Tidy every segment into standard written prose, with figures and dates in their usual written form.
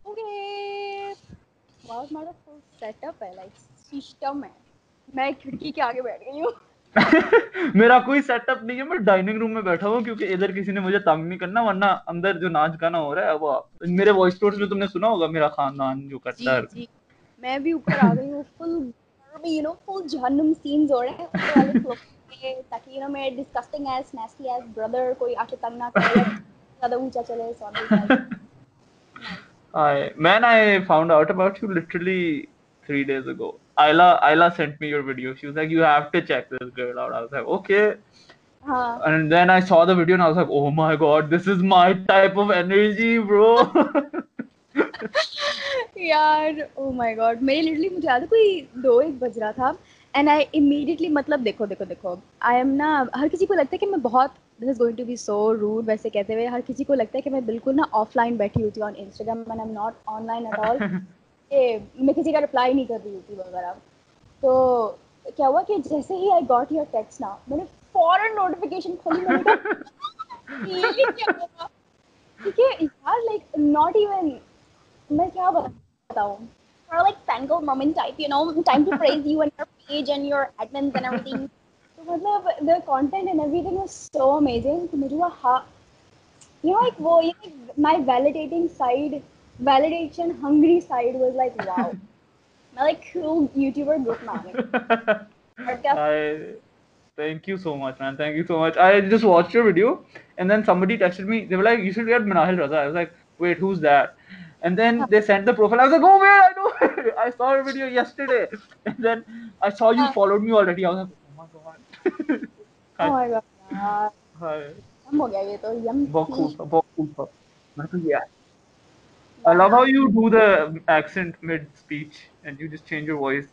Okay wow हमारा full setup है like system है। मैं खिड़की के आगे बैठ गई हूँ। मेरा कोई सेटअप नहीं है, मैं डाइनिंग रूम में बैठा हूँ क्योंकि इधर किसी ने मुझे तंग नहीं करना, वरना अंदर जो नाच गाना हो रहा है वो मेरे वॉइस नोट्स में तुमने सुना होगा, मेरा खानदान जो करता जी है। जी मैं भी ऊपर आ गई हूँ फुल फुल जहन्नुम सीन्स हो रहे हैं ऊपर वाले फ्लोर पे ताकि मेरे disgusting ass nasty ass brother कोई आके तंग ना करे या ज्यादा ऊंचा चले so I was like nice. I found out about you literally 3 days ago. Ayla sent me your video. She was like, "You have to check this girl out." I was like, "Okay." हाँ And then I saw the video and I was like, "Oh my god, this is my type of energy, bro." यार oh my god मेरे literally मुझे याद है कोई 2-1 बज रहा था एंड आई इमीडिएटली मतलब देखो आई एम ना हर किसी को लगता है कि मैं बहुत this is going to be so rude वैसे कहते हुए हर किसी को लगता है कि मैं बिल्कुल ना ऑफलाइन बैठी होती हूँ on Instagram and I am not online at all मैं किसी का रिप्लाई नहीं कर रही होती वगैरह। तो क्या हुआ कि जैसे ही आई गॉट योर टेक्स्ट ना मैंने फौरन नोटिफिकेशन खोली मैंने कहा ये क्या हुआ क्योंकि यार लाइक नॉट इवन मैं क्या बताऊँ or like fangirl moment type, time to praise you and your page and your admins and everything. तो मतलब the content and everything was so amazing. तो मुझे वो हाँ, like वो my validating side, validation hungry side was like wow. मैं like cool YouTuber group में और क्या I Thank you so much, man. Thank you so much. I just watched your video, and then somebody texted me. They were like, "You should get Manahil Raza." I was like, "Wait, who's that?" And then they sent the profile. I was like, "Oh man, I know. I saw your video yesterday." And then I saw you followed me already. I was like, "Oh my god." oh Hi, my god यार hi. यम हो गया ये तो यम बहुत थी cool था, बहुत cool था. मैं तो yeah. I यार love how हाँ you do the accent mid speech and you just change your voice.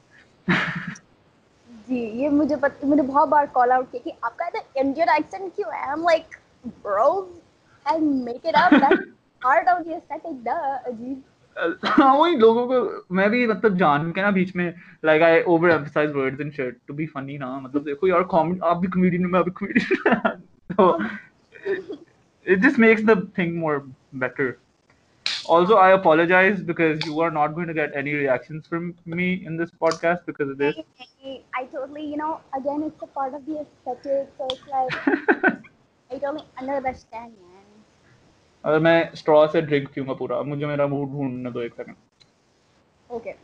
जी ये मुझे बहुत बार कॉल आउट किया कि आपका इधर इंडियन एक्सेंट क्यों है I am like bro I make it up that part of the aesthetic the अजीब हाँ वही लोगों को मैं भी मतलब जान के ना बीच में like I over emphasize words and shit to be funny ना मतलब देखो यार कॉमेडी आप भी कॉमेडियन मैं भी कॉमेडियन तो it just makes the thing more better. Also, I apologize because you are not going to get any reactions from me in this podcast because of this. I totally again it's a part of the aesthetic so it's like I totally understand man अगर मैं straw से drink पीऊंगा पूरा मुझे मेरा mood ढूंढने दो एक okay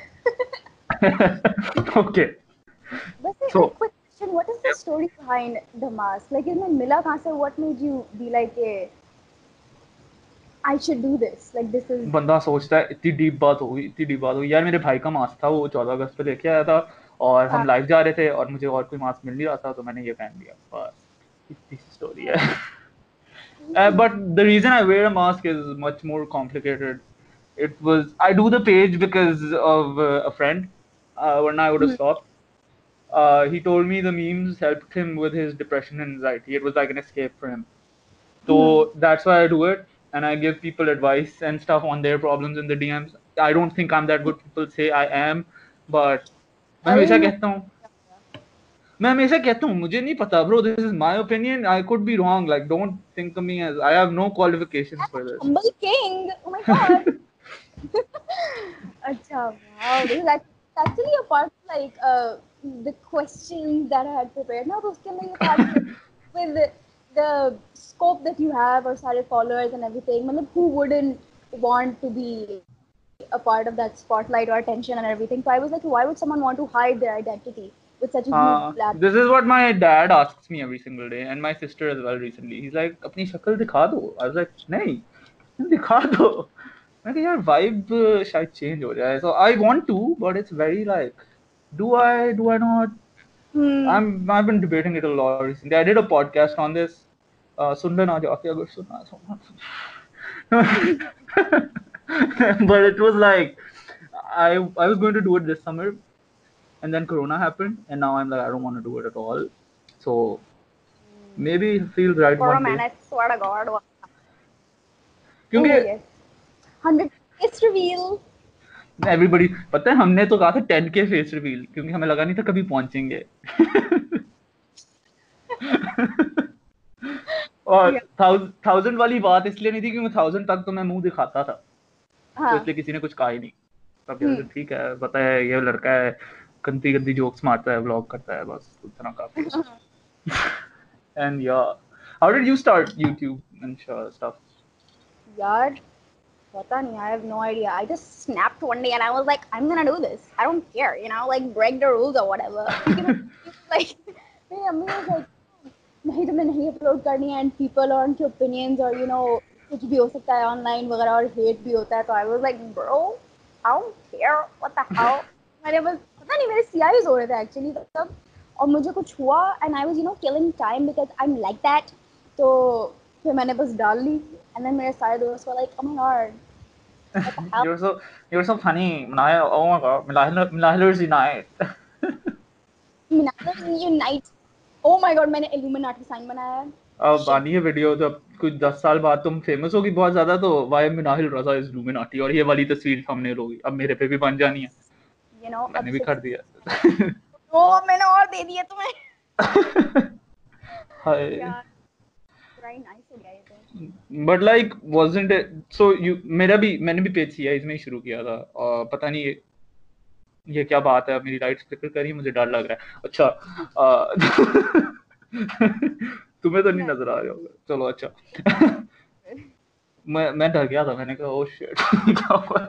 second okay वैसे सो like quick question what is the story behind the mask like इसमें मिला कहाँ से what made you be like I should do this like this is बंदा सोचता है इतनी डीप बात होगी यार मेरे भाई का मास्क था वो 14 अगस्त पे लेके आया था और हम हाँ लाइव जा रहे थे और मुझे और कोई मास्क मिल नहीं रहा था तो मैंने ये पहन लिया बस इतनी सी स्टोरी है but the reason I wear a mask is much more complicated. I do the page because of a friend. When I would have stopped. He told me the memes helped him with his depression and anxiety. It was like an escape for him. So that's why I do it, and I give people advice and stuff on their problems in the DMs. I don't think I'm that good. People say I am, but मैं अरे हमेशा कहता हूँ मैं हमेशा कहता हूँ मुझे नहीं पता bro this is my opinion I could be wrong like don't think of me as I have no qualifications for this humble king oh my god Acha, wow, this is actually a part of like the questions that I had prepared. Now, uske andar ye था कि with the scope that you have or सारे followers and everything, मतलब who wouldn't want to be a part of that spotlight or attention and everything? So I was like, why would someone want to hide their identity with such a huge platform? this is what my dad asks me every single day and my sister as well recently he's like अपनी शक्ल दिखा दो I was like नहीं दिखा दो मैं कहा यार वाइब शायद चेंज हो जाए so I want to but it's very like do I not Hmm. I've been debating it a lot recently. I did a podcast on this. सुन ना जाके अगर सुनना but it was like I was going to do it this summer and then Corona happened and now I'm like I don't want to do it at all. So maybe it feels right For a one man, day. I swear to God. क्योंकि Oh yes, 100 face reveal. Everybody पता है हमने तो कहा था 10K face reveal क्योंकि हमें लगा नहीं था कभी पहुंचेंगे और Yeah. 1000 वाली बात इसलिए नहीं थी क्योंकि 1000 तक तो मैं मुंह दिखाता था तो हाँ इसलिए किसी ने कुछ कहा ही नहीं। तब यार ठीक है, पता है ये लड़का है, गंदी गंदी जोक्स मारता है, व्लॉग करता है, बस उतना काफी है। And yeah, how did you start YouTube and stuff? यार पता नहीं, I have no idea. I just snapped one day and I was like, I'm gonna do this. I don't care, you know, like break the rules or whatever. क्योंकि like मेरी अम्मी was like, नहीं तुमने नहीं upload करनी है, and people और उनके opinions और you know कुछ भी हो सकता है online वगैरह और hate भी होता है, तो I was like, bro, I don't care, what the hell. मैंने बस पता नहीं मेरे CIs हो रहे थे actually तब, और मुझे कुछ हुआ and I was you know killing time because I'm like that. तो फिर मैंने बस डाल ली, and then मेरे सारे दोस्त were like, oh my god, what the hell? You're so you're so funny, Manaya. Oh my god, Milahilers unite. Minatas unite. Oh my god, मैंने Illuminati sign बनाया है. अब Shit. आनी है वीडियो, जब कुछ 10 साल बाद तुम फेमस होगी बहुत ज्यादा, तो why Minahil Raza is illuminati, और ये वाली तस्वीर थंबनेल होगी। अब मेरे पे भी बन जानी है, You know, अब मैंने भी कर दिया। ओ मैंने और दे दिया तुम्हें. हाय। यार very nice हो गया ये तो. But like wasn't it so you, मैंने भी पेज सीआई में ही शुरू किया था, और पता नहीं ये क्या बात है, मेरी लाइट फ्लिकर कर रही है, मुझे डर लग रहा है। अच्छा तुम्हें तो नहीं नहीं. नजर आ रहा होगा, चलो अच्छा। मैं डर गया था, मैंने कहा ओह शिट क्या हुआ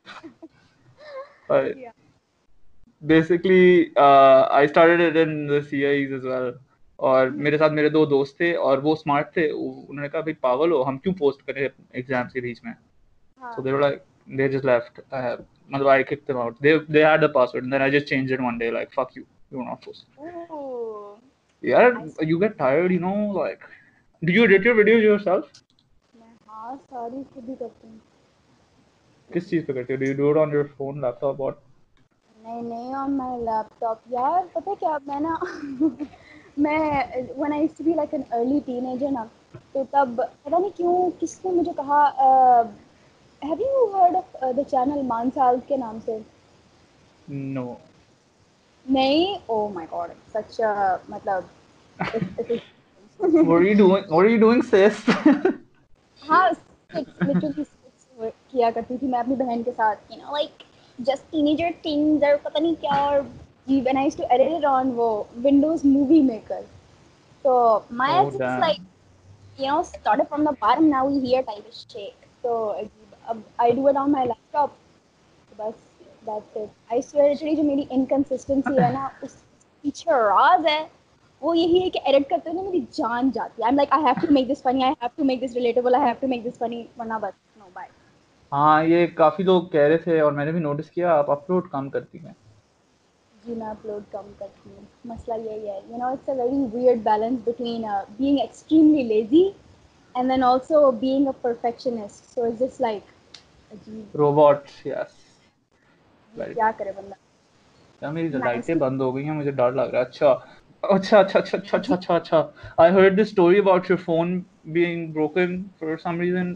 है। Yeah. Basically I started it in the CIEs as well, और मेरे साथ मेरे दो दोस्त थे और वो स्मार्ट थे, उन्होंने कहा भाई पागल हो, हम क्यों पोस्ट करें एग्जाम्स के बीच में। So हाँ. they were like, they just left. I kicked them out. They had the password, and then I just changed it one day. Like, fuck you, you're not posting. Ooh. Yeah, I you get tired, you know. Like, do you edit your videos yourself? मैं हाँ सारी खुद ही करती हूँ. किस चीज पे करते हो? Do you do it on your phone, laptop, or? नहीं नहीं on my laptop. यार पता है क्या, मैं ना मैं when I used to be like an early teenager ना, तो तब पता नहीं क्यों किसने मुझे कहा, have you heard of the channel मानसाल के नाम से? No. नहीं. Oh my god, such a मतलब it is. What are you doing? What are you doing, sis? हाँ skits, literally skits किया करती थी मैं अपनी बहन के साथ, you know like just teenager things और पता नहीं क्या, और when I used to edit it on वो Windows Movie Maker. So my Oh ex is like, damn. you know, started from the bottom, now we here type of shit. So I do it on my laptop. बस that's it. I swear literally जो मेरी inconsistency है ना, उस पीछे राज है, वो यही है कि एडिट करते हुए ना मेरी जान जाती है. I'm like I have to make this funny, I have to make this relatable, I have to make this funny, वरना बस no bye. हाँ, ये काफी लोग कह रहे थे और मैंने भी नोटिस किया, आप अपलोड कम करती हैं। जी मैं अपलोड कम करती हूँ, मसला यही है. You know it's a very weird balance between being extremely lazy and then also being a perfectionist. So it's just like अजीब. Robot, yes. वेरी। क्या करे बंदा. यार मेरी नाइस लाइटें टू. बंद हो गई हैं, मुझे डर लग रहा है। अच्छा अच्छा अच्छा अच्छा अच्छा अच्छा अच्छा अच्छा। I heard this story about your phone being broken for some reason.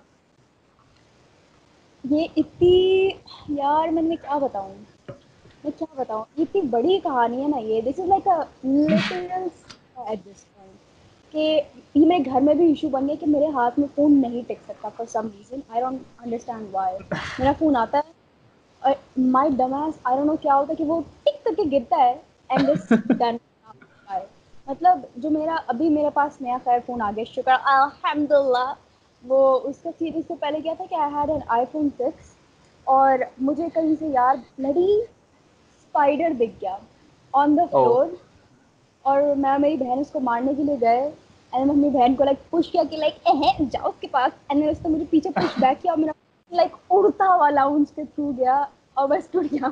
ये इतनी, यार मैं क्या बताऊँ ये इतनी बड़ी कहानी है ना ये. This is like a literal at this point कि ये मेरे घर में भी इशू बन गया कि मेरे हाथ में फ़ोन नहीं टिक सकता for some reason. I don't understand why. मेरा फ़ोन आता है और my DMs I don't know क्या होता है कि वो टिक करके गिरता है एंड दिस डन. मतलब जो मेरा अभी मेरे पास नया खैर फ़ोन आ गया, शुक्र अल्हम्दुलिल्लाह. वो उसका सीरीज से पहले क्या था कि आई हैड एन आईफोन 6, और मुझे कहीं से यार ब्लडी स्पाइडर दिख गया ऑन द ओह फ्लोर, और मैं मेरी बहन उसको मारने के लिए गए, एंड मम्मी बहन को लाइक पुश किया कि लाइक जाओ उसके पास, एंड उसने मुझे पीछे पुश बैक किया और मेरा लाइक उड़ता हुआ लाउंज पे थ्रू गया और बस टूट गया.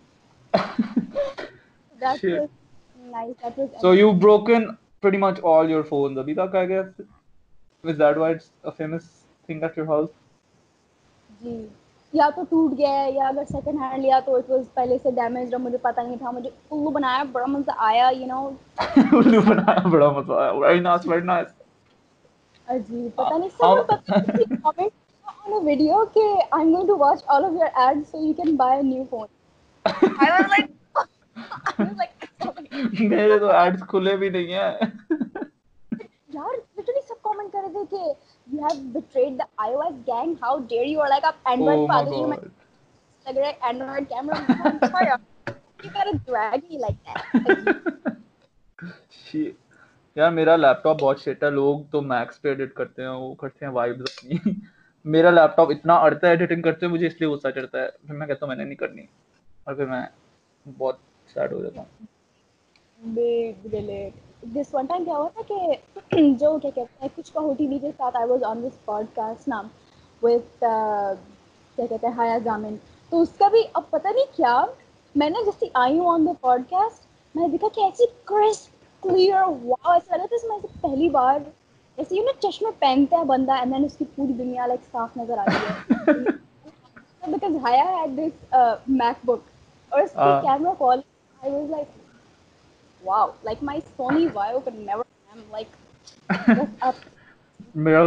That shit. Was nice, that was so you broken pretty much all your phones अभी तक, I guess. Is that why it's a famous thing at your house? जी. या तो टूट गया है या अगर सेकंड हैंड लिया तो इट वाज पहले से डैमेज और मुझे पता नहीं था. मुझे उल्लू बनाया, बड़ा मजा आया, यू नो. उल्लू बनाया, बड़ा मजा आया। Very nice, very nice. अजीब, पता नहीं how someone पता नहीं किसी कमेंट on a video कि I'm going to watch all of your ads so you can buy a new phone. I was like I was like sorry. मेरे तो ads खुले भी नहीं है। यार लिटरली सब कमेंट कर रहे थे कि you have betrayed the iOS gang. How dare you? Or like आप Android Oh पे आ my गए जो मैं god. लग रहा है Android camera. I'm sorry, you gotta drag me like that. अजीब. Shit. यार मेरा लैपटॉप बहुत शिट है, लोग तो मैक्स पे एडिट करते हैं, वो करते हैं वाइब्स अपनी। मेरा लैपटॉप इतना अड़ता है एडिटिंग करते हैं, मुझे इसलिए गुस्सा चढ़ता है, फिर मैं कहता हूँ मैंने नहीं करनी, और फिर मैं बहुत सैड हो जाता हूँ। Big relate. This one time क्या हुआ था कि जो क्या कहते हैं कुछ कहोटी के साथ I was on this podcast ना with क्या कहते हैं हाया जामिन, तो उसका भी अब पता नहीं क्या, मैंने जैसे आई हूँ ऑन द पॉडकास्ट, मैंने देखा कि ऐसी क्रिस्प क्लियर, वाओ, ऐसा लगा था जैसे मैं ऐसे पहली बार ऐसे ना चश्मे पहनता है बंदा एंड देन उसकी पूरी दुनिया लाइक साफ नजर आती है because Haya had this MacBook और उसकी आ, camera quality I was like wow, like my Sony Vaio could never am like just up मेरा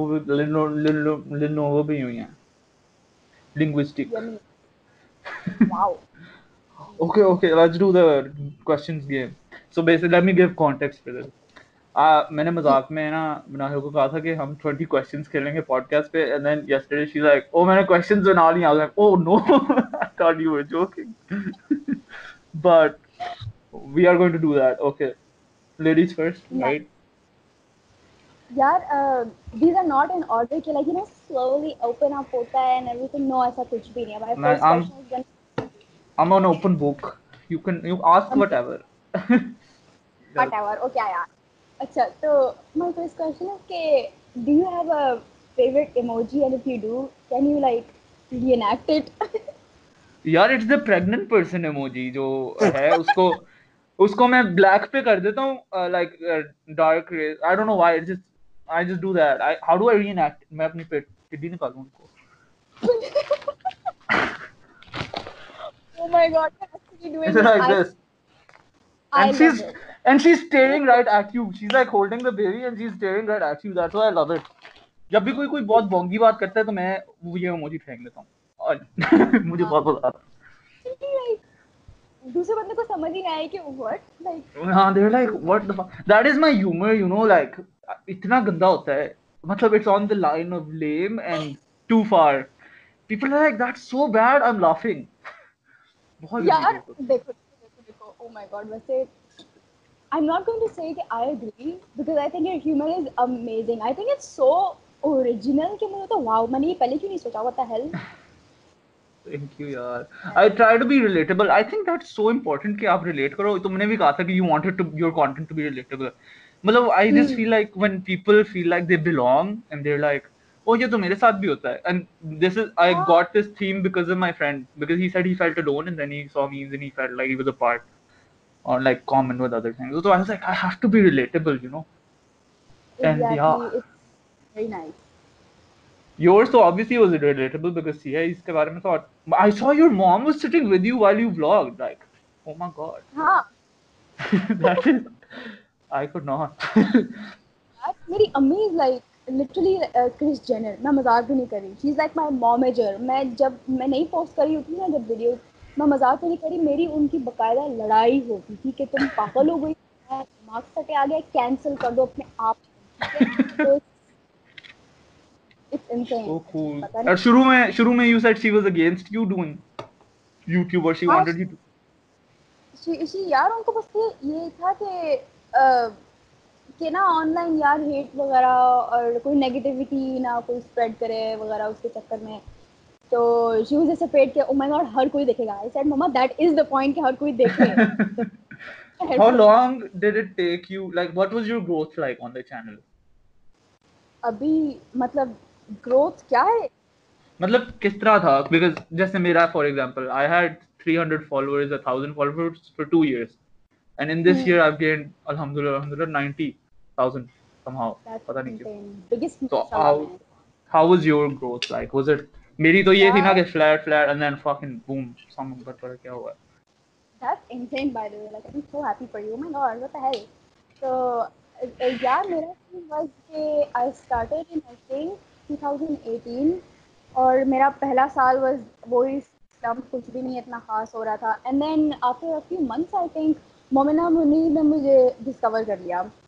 लिनोवो भी यूं ही है, linguistic. yummy. Wow. Okay, okay, let's do the questions game. So basically, let me give context for this. मैंने जी. मजाक में ना मुनाहिल को कहा था कि हम 20 questions खेलेंगे podcast पे, and then yesterday she's like, oh मैंने questions बना ली। I was like, oh no, I thought you were joking. But we are going to do that. Okay, ladies first, Nice. right? यार these are not in order कि like you know slowly open up होता है and everything, no ऐसा कुछ भी नहीं है. My Man, first question is gonna I'm an open book. You ask come whatever. Like, whatever. Okay यार. अच्छा तो my first question is कि do you have a favorite emoji and if you do can you like reenact it? यार it's the pregnant person emoji जो है, उसको उसको मैं ब्लैक पे कर देता हूँ, like dark rays, I don't know why, I just do that. I how do I react, मैं अपनी पेट टिड्डी निकालूं उनको। Oh my god, you're actually it's doing it. Like I this I and love she's it. and she's staring right at you, she's like holding the baby and she's staring right at you, that's why I love it। जब भी कोई कोई बहुत बोंगी बात करता है तो मैं वो ये इमोजी फेंक देता हूँ, और मुझे हाँ, बहुत मजा आता like दूसरे बंदे को समझ ही नहीं आया कि what like है। हाँ, they're like what the fuck, that is my humor, you know, like इतना गंदा होता है, मतलब it's on the line of lame and too far, people are like that's so bad, I'm laughing। बहुत गंदी यार जोक होती है। देखो देखो देखो oh my god, वैसे I'm not going to say कि I agree because I think your humor is amazing. I think it's so original कि मुझे तो wow, मैंने ये पहले क्यों नहीं सोचा, what the hell? Thank you यार, I try to be relatable, I think that's so important कि आप रिलेट करो, तुमने भी कहा था कि you wanted to your content to be relatable, मतलब I just Hmm. Feel like when people feel like they belong and they are like oh ये तो मेरे साथ भी होता है, एंड दिस इज आई हाँ got this theme because of my friend, because he said he felt alone and then he saw memes and he felt like he was a part or like common with other things, so I was like I have to be relatable, you know, and exactly, yeah, it's very nice. yours so obviously was relatable because yeah, इसके बारे में thought I saw your mom was sitting with you while you vlogged, like oh my god, हाँ that is I could not। यार मेरी अम्मी is like literally Kris Jenner, मैं मजाक भी नहीं कर रही, she is like my momager. मैं जब मैं नहीं पोस्ट करी होती ना जब वीडियो, मैं मजाक भी नहीं करी, मेरी उनकी बकायदा लड़ाई होती थी कि तुम पागल हो गई, दिमाग सटे आ गया, कैंसिल कर दो अपने आप, ठीक है? तो इट्स इनसेन, So अजीब, cool। पता और नहीं। शुरू में you said she was against you doing YouTube or she हाँ wanted you to। यार उनको बस ये था कि ना ऑनलाइन यार हेट वगैरह और कोई नेगेटिविटी ना कोई स्प्रेड करे वगैरह उसके चक्कर में, तो शी वाज जस्ट अफ्रेड कि ओ माय गॉड हर कोई देखेगा। I said mama that is the point कि हर कोई देखे, तो How helpful. long did it take you, like what was your growth like on the channel? अभी मतलब ग्रोथ क्या है? मतलब किस तरह था, बिकॉज जैसे मेरा for example I had 300 followers 1000 followers for 2 years and in this year I've gained alhamdulillah 90,000 somehow, पता दैट्स नहीं क्यों। इनसेन, बिगेस्ट So माशाल्लाह man. how was your growth like, was it, मेरी तो ये थी ना यार कि flat and then fucking boom some पर क्या हुआ। That's insane by the way, like I am so happy for you, my god what the hell. तो यार मेरा थीम वाज कि I started in I think 2018 और मेरा पहला साल वाज वही स्टम्प, कुछ भी नहीं इतना खास हो रहा था, and then after a few months I think Momina Munir ने मुझे डिस्कवर कर लिया,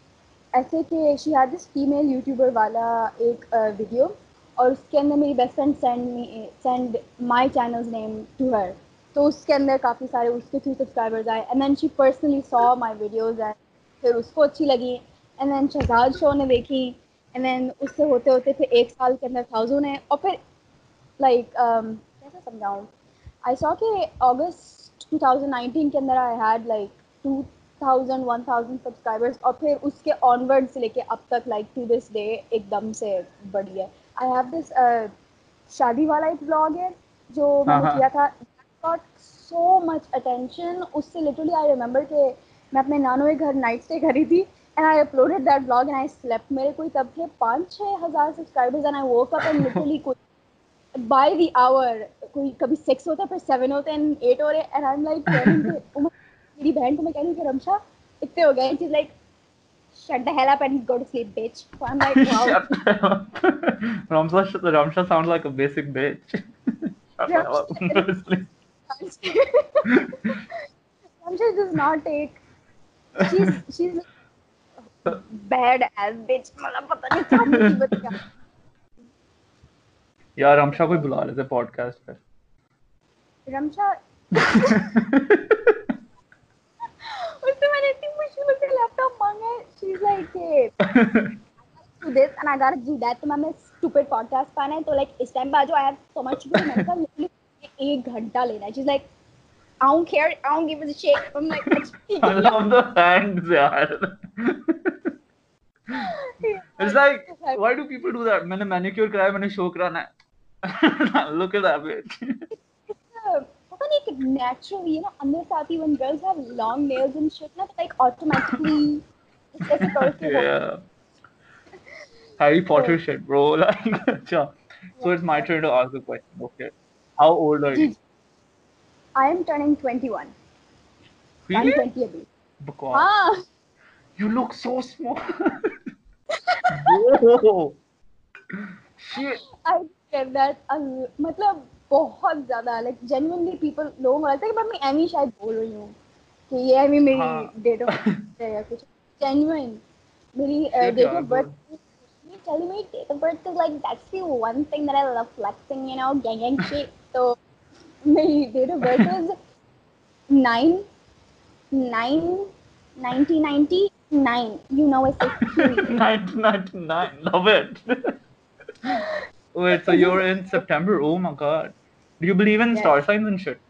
ऐसे कि she had this female YouTuber वाला एक वीडियो, और उसके अंदर मेरी best friend send my channels name to her, तो उसके अंदर काफ़ी सारे उसके 3 सब्सक्राइबर्स आए, and then she personally saw my videos, and फिर उसको अच्छी लगी, एंड देन शहजाद शो ने देखी, एंड देन उससे होते होते फिर 1 साल के अंदर 1000 है, और फिर लाइक कैसे समझाऊँ, आई सॉ कि अगस्त 2019 के अंदर आई हैड लाइक 2000 सब्सक्राइबर्स, और फिर उसके ऑनवर्ड से लेके अब तक लाइक टू दिस डे एकदम से बढ़ी है। आई हैव दिस शादी वाला एक ब्लॉग है जो हाँ मैंने हाँ। किया था, गॉट सो मच अटेंशन, उससे लिटरली आई रिमेंबर कि मैं अपने नानू के घर नाइट स्टे करी थी, and I uploaded that blog and I slept, मेरे कोई तब थे 5-6 हज़ार subscribers, and I woke up and literally कोई बाय द आवर, कोई कभी 6 होता है, फिर 7 होते हैं, 8 हो रहे, and I am like telling कि ओ मेरी बहन को मैं कह रही हूँ कि रमशा इतने हो गए, she is like shut the hell up and go to sleep, bitch. So I'm like, wow. Shut up. Ramsha sounds like a basic bitch. Shut the hell up. Honestly. Ramsha does not take. She's bad as bitch. मतलब पता नहीं क्या मुसीबत क्या. यार रमशा को ही बुला लेते पॉडकास्ट पे. रमशा उससे मैंने इतनी मुश्किल से लैपटॉप मांगा है. She's like, hey, do this and I gotta do that. तो मैंने stupid podcast पाना है, तो like इस टाइम पे आ जाओ. I have so much to do. मैंने कहा literally 1 घंटा लेना है. She's like, I don't care. I don't give a shit. I'm like, I love the hands, yaar. It's like, why do people do that? मैंने manicure कराया, मैंने show कराना है. Look at that bitch. पता नहीं कि naturally, you know, अंदर से आती when girls have long nails and shit ना, तो like automatically ऐसे करके हो. Yeah. Harry Potter shit, bro. Like, अच्छा. So it's my turn to ask the question. Okay. How old are ji, you? I am turning 21. Really? I'm 20 अभी. Because हाँ. you look so small. Bro. Shit. I get that. मतलब बहुत ज़्यादा like genuinely people लोगों को लगता है कि मैं एमी शायद बोल रही हूँ कि ये एमी मेरी हाँ. डेट ऑफ है या कुछ. Genuine. मेरी Shit, date yaar, of birth. good. Telling me date of birth is like that's the one thing that I love flexing, you know, gang shit. So my date of birth is 9 9 1999. You know, it's like period. 1999. Love it. Wait, so Is you're it? in September? Oh my god. Do you believe in Yes. star signs and shit?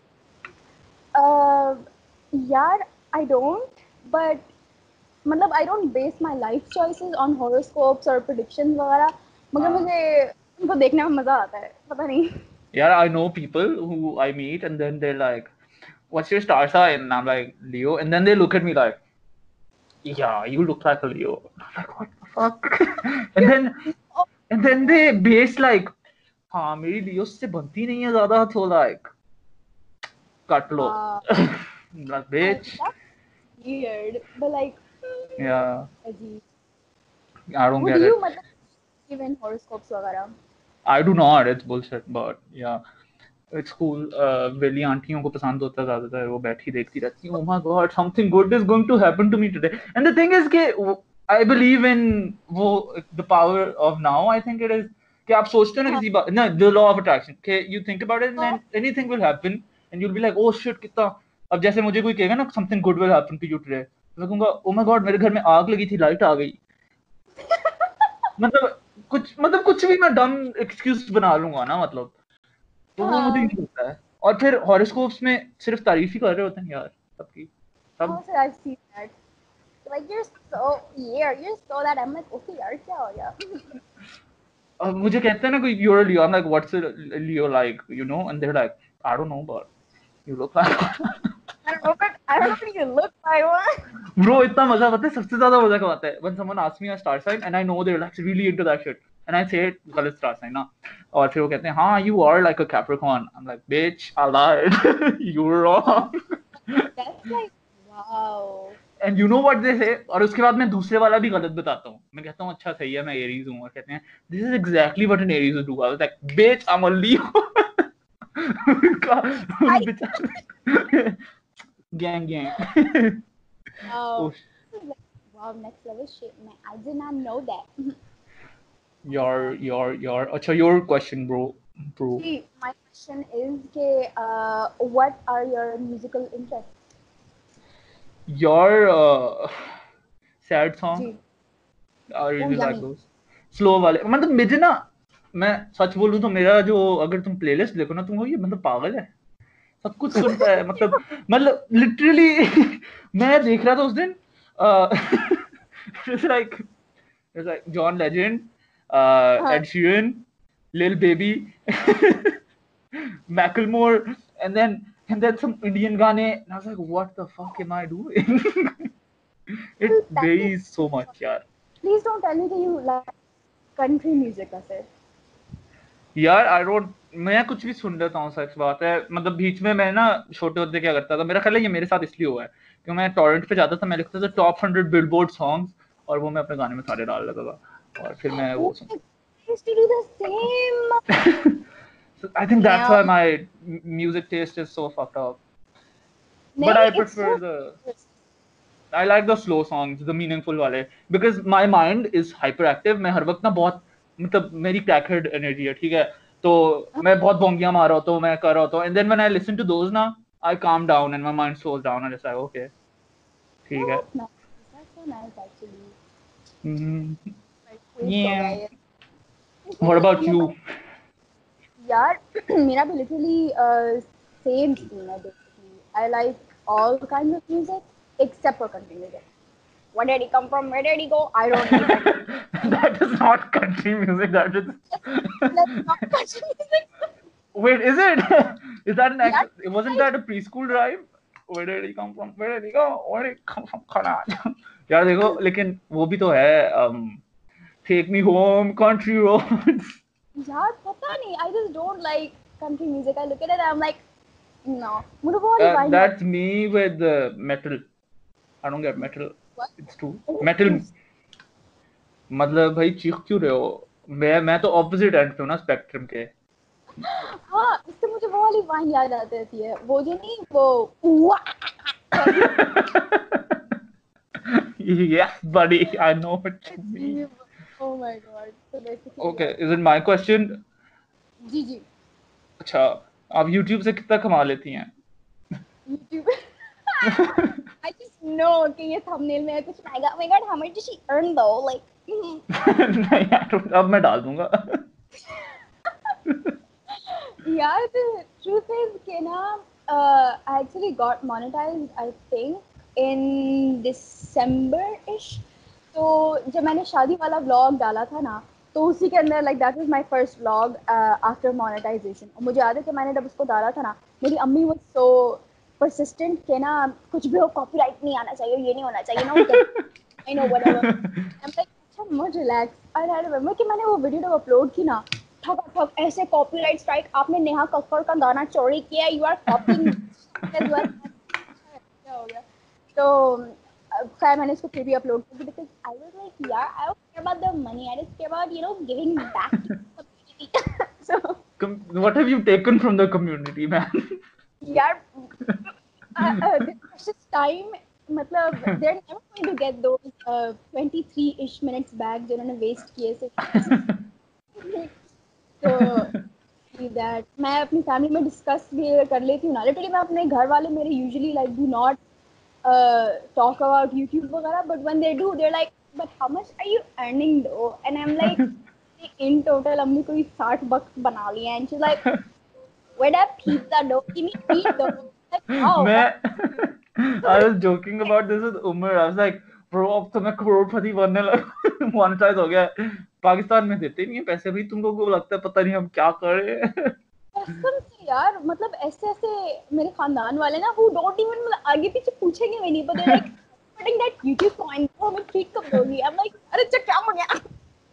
Uh, yeah, I don't. But मतलब I don't base my life choices on horoscopes or predictions वगैरह. मगर हाँ. मुझे उनको देखने में मजा आता है. पता नहीं. Yeah, I know people who I meet and then they're like, what's your star sign? And I'm like, Leo. And then they look at me like, yeah, you look like a Leo. I'm like, what the fuck? and then they base like, हाँ मेरी लियो से बनती नहीं है ज्यादा तो like cut लो. Like, bitch. That's weird. But like, Yeah, अजीब. I don't Would get you it. मतलब even horoscopes वगैरह? I do not. It's bullshit. But yeah, it's cool. वेली आंटियों को पसंद होता है ज्यादातर. वो बैठी देखती रहती है. Oh my god, something good is going to happen to me today. And the thing is कि I believe in वो the power of now. I think it is कि आप सोचते हो ना हाँ. किसी बात ना the law of attraction कि you think about it and then anything will happen and you'll be like oh shit कितना. अब जैसे मुझे कोई कहेगा ना something good will happen to you today, तो मैं कहूँगा oh my god मेरे घर में आग लगी थी लाइट आ गई. मतलब कुछ भी मैं डम एक्सक्यूज बना लूंगा ना मतलब. तो वो मुझे हाँ. नहीं लगता है. और फिर हॉरोस्कोप्स में सिर्फ तारीफ ही कर रहे होते हैं यार सबकी. सब. How should I see that? Like you're so yeah, you're so that I'm like okay यार क्या हो गया? मुझे कहते हैं ना कोई you're a Leo. I'm like what's a Leo like, you know? And they're like I don't know but you look like I don't know, but I don't know what you look like one. bro. इतना मजा आता है. सबसे ज्यादा मजा कब आता है when someone asks me a star sign and I know they're like really into that shit and I say गलत star sign ना और फिर वो कहते हैं हाँ you are like a Capricorn. I'm like bitch I lied. You're wrong. That's like wow. And you know what they say. और उसके बाद मैं दूसरे वाला भी गलत बताता हूँ. मैं कहता हूँ अच्छा सही है मैं एरीज हूँ. और कहते हैं this is exactly what an Aries would do. I was like bitch I am a Leo. उनका I बेचारा gang gang. wow. Oh Like, Wow, next level shit, man. I did not know that. Acha, your question, bro. See, my question is, what are your musical interests? Your sad song. जी. I Oh, really like yummy. those. Slow वाले मतलब मुझे ना, मैं सच बोलूं तो मेरा जो, अगर तुम प्लेलिस्ट देखो ना, तुम वो ये मतलब पागल है, सब कुछ सुनता है, मतलब लिटरली मैं देख रहा था उस दिन it's like it's like John Legend, हाँ. Ed Sheeran, Lil Baby, Macklemore, and then some Indian gaane, and I was like, what the fuck am I doing? It Well, that is varies so so much, funny. यार. Please don't tell me that you like country music, I said. यार I don't, मैं कुछ भी सुन लेता हूँ, सच बात है, मतलब बीच में मैं ना छोटे होते क्या करता था, मेरा ख्याल है ये मेरे साथ इसलिए हुआ है कि मैं टॉरेंट पे जाता था, मैं लिखता था टॉप 100 बिलबोर्ड सॉन्ग्स, और वो मैं अपने गाने में सारे डाल लेता था, और फिर मैं Oh वो सुन. my God, I used to do the same. So I think that's why Damn. my music taste is so fucked up. But नहीं, I it's prefer so. the, I like the slow songs, the meaningful वाले, because my mind is hyperactive. मैं हर वक्त ना बहुत, मतलब मेरी crackhead energy है, ठीक है, तो मैं बहुत बोंगियां मार रहा होता हूँ, मैं कर रहा होता हूँ, and then when I listen to those ना, I calm down and my mind slows down and it's like okay, ठीक है. Oh, that's nice. That's so nice, actually. Mhm. Like, sweet हो गया Yeah. ये. What इसीलिए about हमें you? यार मेरा भी literally same scene है basically. I like all kinds of music except for country music. Where did he come from? Where did he go? I don't know that. That is not country music. That is. That's not country music. Wait, is it? Is that an यार actual? Wasn't that a preschool rhyme? Where did he come from? Where did he go? Where did he come from? Karnataka. यार देखो, लेकिन वो भी तो है. Take me home, country roads. यार पता नहीं. I just don't like country music. I look at it and I'm like, no. मुझे वो वाली vibe नहीं That's me with the metal. I don't get metal. What? It's too metal. Oh, मतलब भाई चीख क्यों रहे हो? मैं तो opposite end पे हूँ ना स्पेक्ट्रम के. हाँ, इससे मुझे वो वाली वाइन याद आ जाती है. वो जो नहीं वो वाली. Yes, buddy. I know what you mean. Oh my God. So basically, Okay, is it my question? जी जी. अच्छा, आप YouTube से कितना कमा लेती हैं? YouTube. I just know कि ये thumbnail में कुछ आएगा. Oh my God, how much did she earn though? Like, नहीं यार, अब मैं डाल दूंगा. yeah, the truth is कि ना, I actually got monetized, I think, in December-ish. तो जब मैंने शादी वाला vlog डाला था ना, तो उसी के अंदर like that was my first vlog after monetization. और मुझे याद है कि मैंने जब उसको डाला था ना, मेरी अम्मी was so persistent कि ना कुछ भी हो copyright नहीं आना चाहिए, ये नहीं होना चाहिए ना, I know whatever. I'm like, अच्छा मुझे relax. And I remember कि मैंने वो वीडियो जब अपलोड की ना, ठप ठप ऐसे कॉपीराइट स्ट्राइक, आपने नेहा कक्कड़ का गाना चोरी किया, you are copying as well. क्या हो गया. तो खैर मैंने इसको फिर भी अपलोड कर दिया, बिकॉज आई वाज लाइक यार I don't care about the money, I just care about giving back to community. So What have you taken from the community, man? यार precious time, मतलब they're never going to get those 23-ish minutes back जिन्होंने waste किए से. तो that मैं अपनी family में discuss भी कर लेती हूँ ना. लिटरली मैं अपने घर वाले मेरे usually like do not talk about YouTube वगैरह, but when they do they're like, but how much are you earning though? And I'm like, in total अम्मी कोई 60 bucks बना लिया. And she's like, where that pizza dough? Give me meat though. Like, how? मैं I was joking about this with Umar. I was like, bro, अब तो मैं करोड़पति बनने लगा, मोनेटाइज हो गया है. पाकिस्तान में देते नहीं है पैसे भाई, तुम लोगों को लगता है पता नहीं हम क्या कर रहे हैं. कसम से यार, मतलब ऐसे ऐसे मेरे खानदान वाले ना who don't even, मतलब आगे पीछे पूछेंगे भी नहीं, but they're like putting that YouTube coin, तो हमें ट्रीट कब दोगी. I'm like, अरे चल क्या हो गया.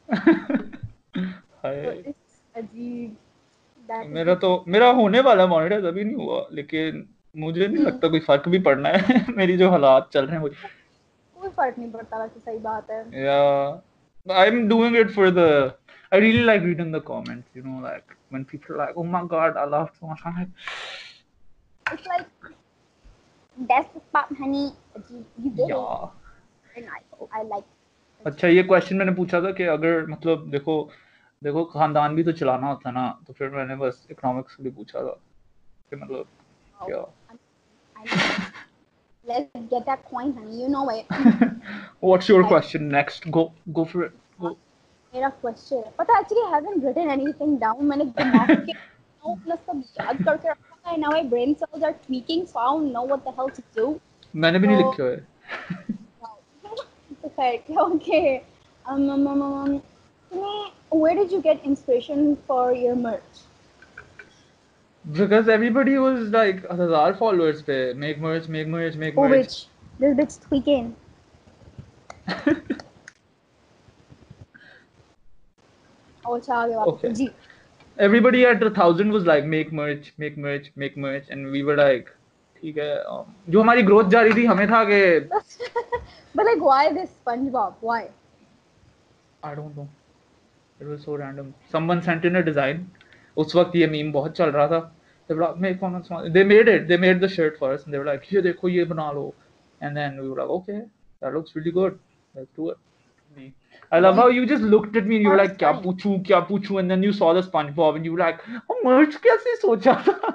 तो हाय. इस अजीब, that is मेरा the तो, मेरा होने वाला मोनेटाइज, अभी नहीं हुआ, लेकिन मुझे नहीं लगता कोई फर्क भी पड़ना है. मेरी जो हालात चल रहे हैं वो. कोई फर्क नहीं पड़ता वैसे, सही बात है. Yeah, I'm doing it for the. I really like reading the comments. You know, like when people are like, "Oh my God, I laughed so much." I'm like, It's like that's the spot honey, you did it. yeah. very nice. I like. अच्छा ये question मैंने पूछा था कि अगर मतलब देखो देखो खानदान भी तो चलाना होता ना, तो फिर मैंने बस इकोनॉमिक्स के लिए पूछा था कि मतलब Wow. क्या I know it. Let's get that coin, honey. You know it. What's your Right. question next? Go for it. Go. मेरा क्वेश्चन है पता actually I haven't written anything down. मैंने दिमाग के अपना सब याद करके रखा था and now my brain cells are tweaking so I don't know what the hell to do. मैंने भी नहीं So लिखा है. okay, okay. Where did you get inspiration for your merch? Because everybody was like 1,000 followers पे make merch, make merch, make Oh, merch. which this bitch tweaking. Oh, अच्छा आगे वापस Okay. Ji. Everybody at 1,000 was like make merch, make merch, make merch, and we were like, ठीक है. जो हमारी growth जा रही थी हमें था कि But like, why this SpongeBob? Why? I don't know. It was so random. Someone sent in a design. उस वक्त ये meme बहुत चल रहा था. They were like, make one small. They made it. They made the shirt first, and they were like, ये देखो ये बना लो. And then we were like, okay, that looks really good. Let's do it. I love how you just looked at me and you were Or like, क्या पूछूं, and then you saw the SpongeBob and you were like, oh, merch कैसे सोचा था?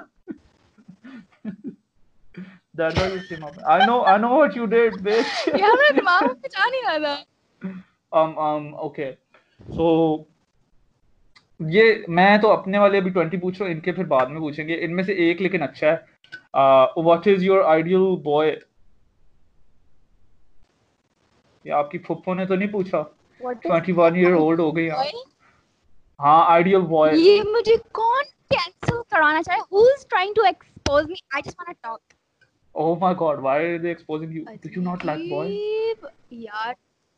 That's how you came up. I know what you did, bitch. यार मेरे दिमाग में कुछ आ नहीं रहा था. Okay. So ये मैं तो अपने वाले अभी 20 पूछ रहा हूँ, इनके फिर बाद में पूछेंगे. इनमें से एक लेकिन अच्छा है. What is your ideal boy? ये आपकी फुप्पो ने तो नहीं पूछा? 21 year old हो गई आप. हाँ, ideal boy. ये मुझे कौन कैंसिल कराना चाहे? Who is trying to expose me? I just want to talk. Oh my God, why are they exposing you? Do you not like boys? अजीब यार.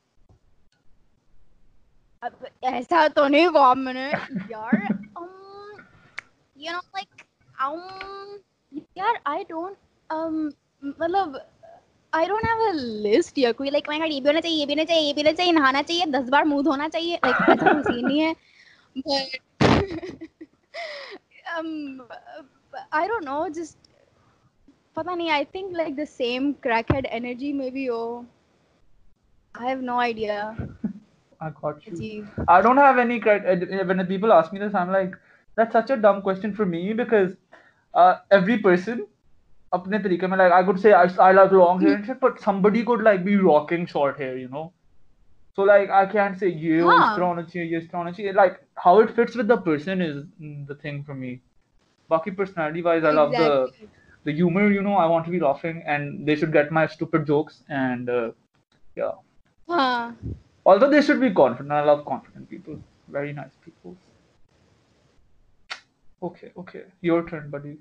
अब ऐसा तो नहीं कहा मैंने यार. You know like यार I don't मतलब I don't have a list या कोई like मैं ये भी होना चाहिए, ये भी होना चाहिए, ये भी होना चाहिए, नहाना चाहिए, 10 बार मुंह धोना चाहिए, like ऐसा कोई सीन नहीं है. But I don't know, just पता नहीं. I think like the same crackhead energy maybe. Oh, I have no idea. I got you. अजीब. I don't have any credit. When people ask me this, I'm like, that's such a dumb question for me because every person, अपने तरीके में, like I could say I like long hair and shit, but somebody could like be rocking short hair, you know. So like I can't say ये वो इस तरह होना चाहिए, ये इस तरह होना चाहिए. Like how it fits with the person is the thing for me. बाकी personality wise, I love the humor, you know. I want to be laughing and they should get my stupid jokes and yeah. हाँ. Although they should be confident. I love confident people. Very nice people. Okay. Your turn, buddy.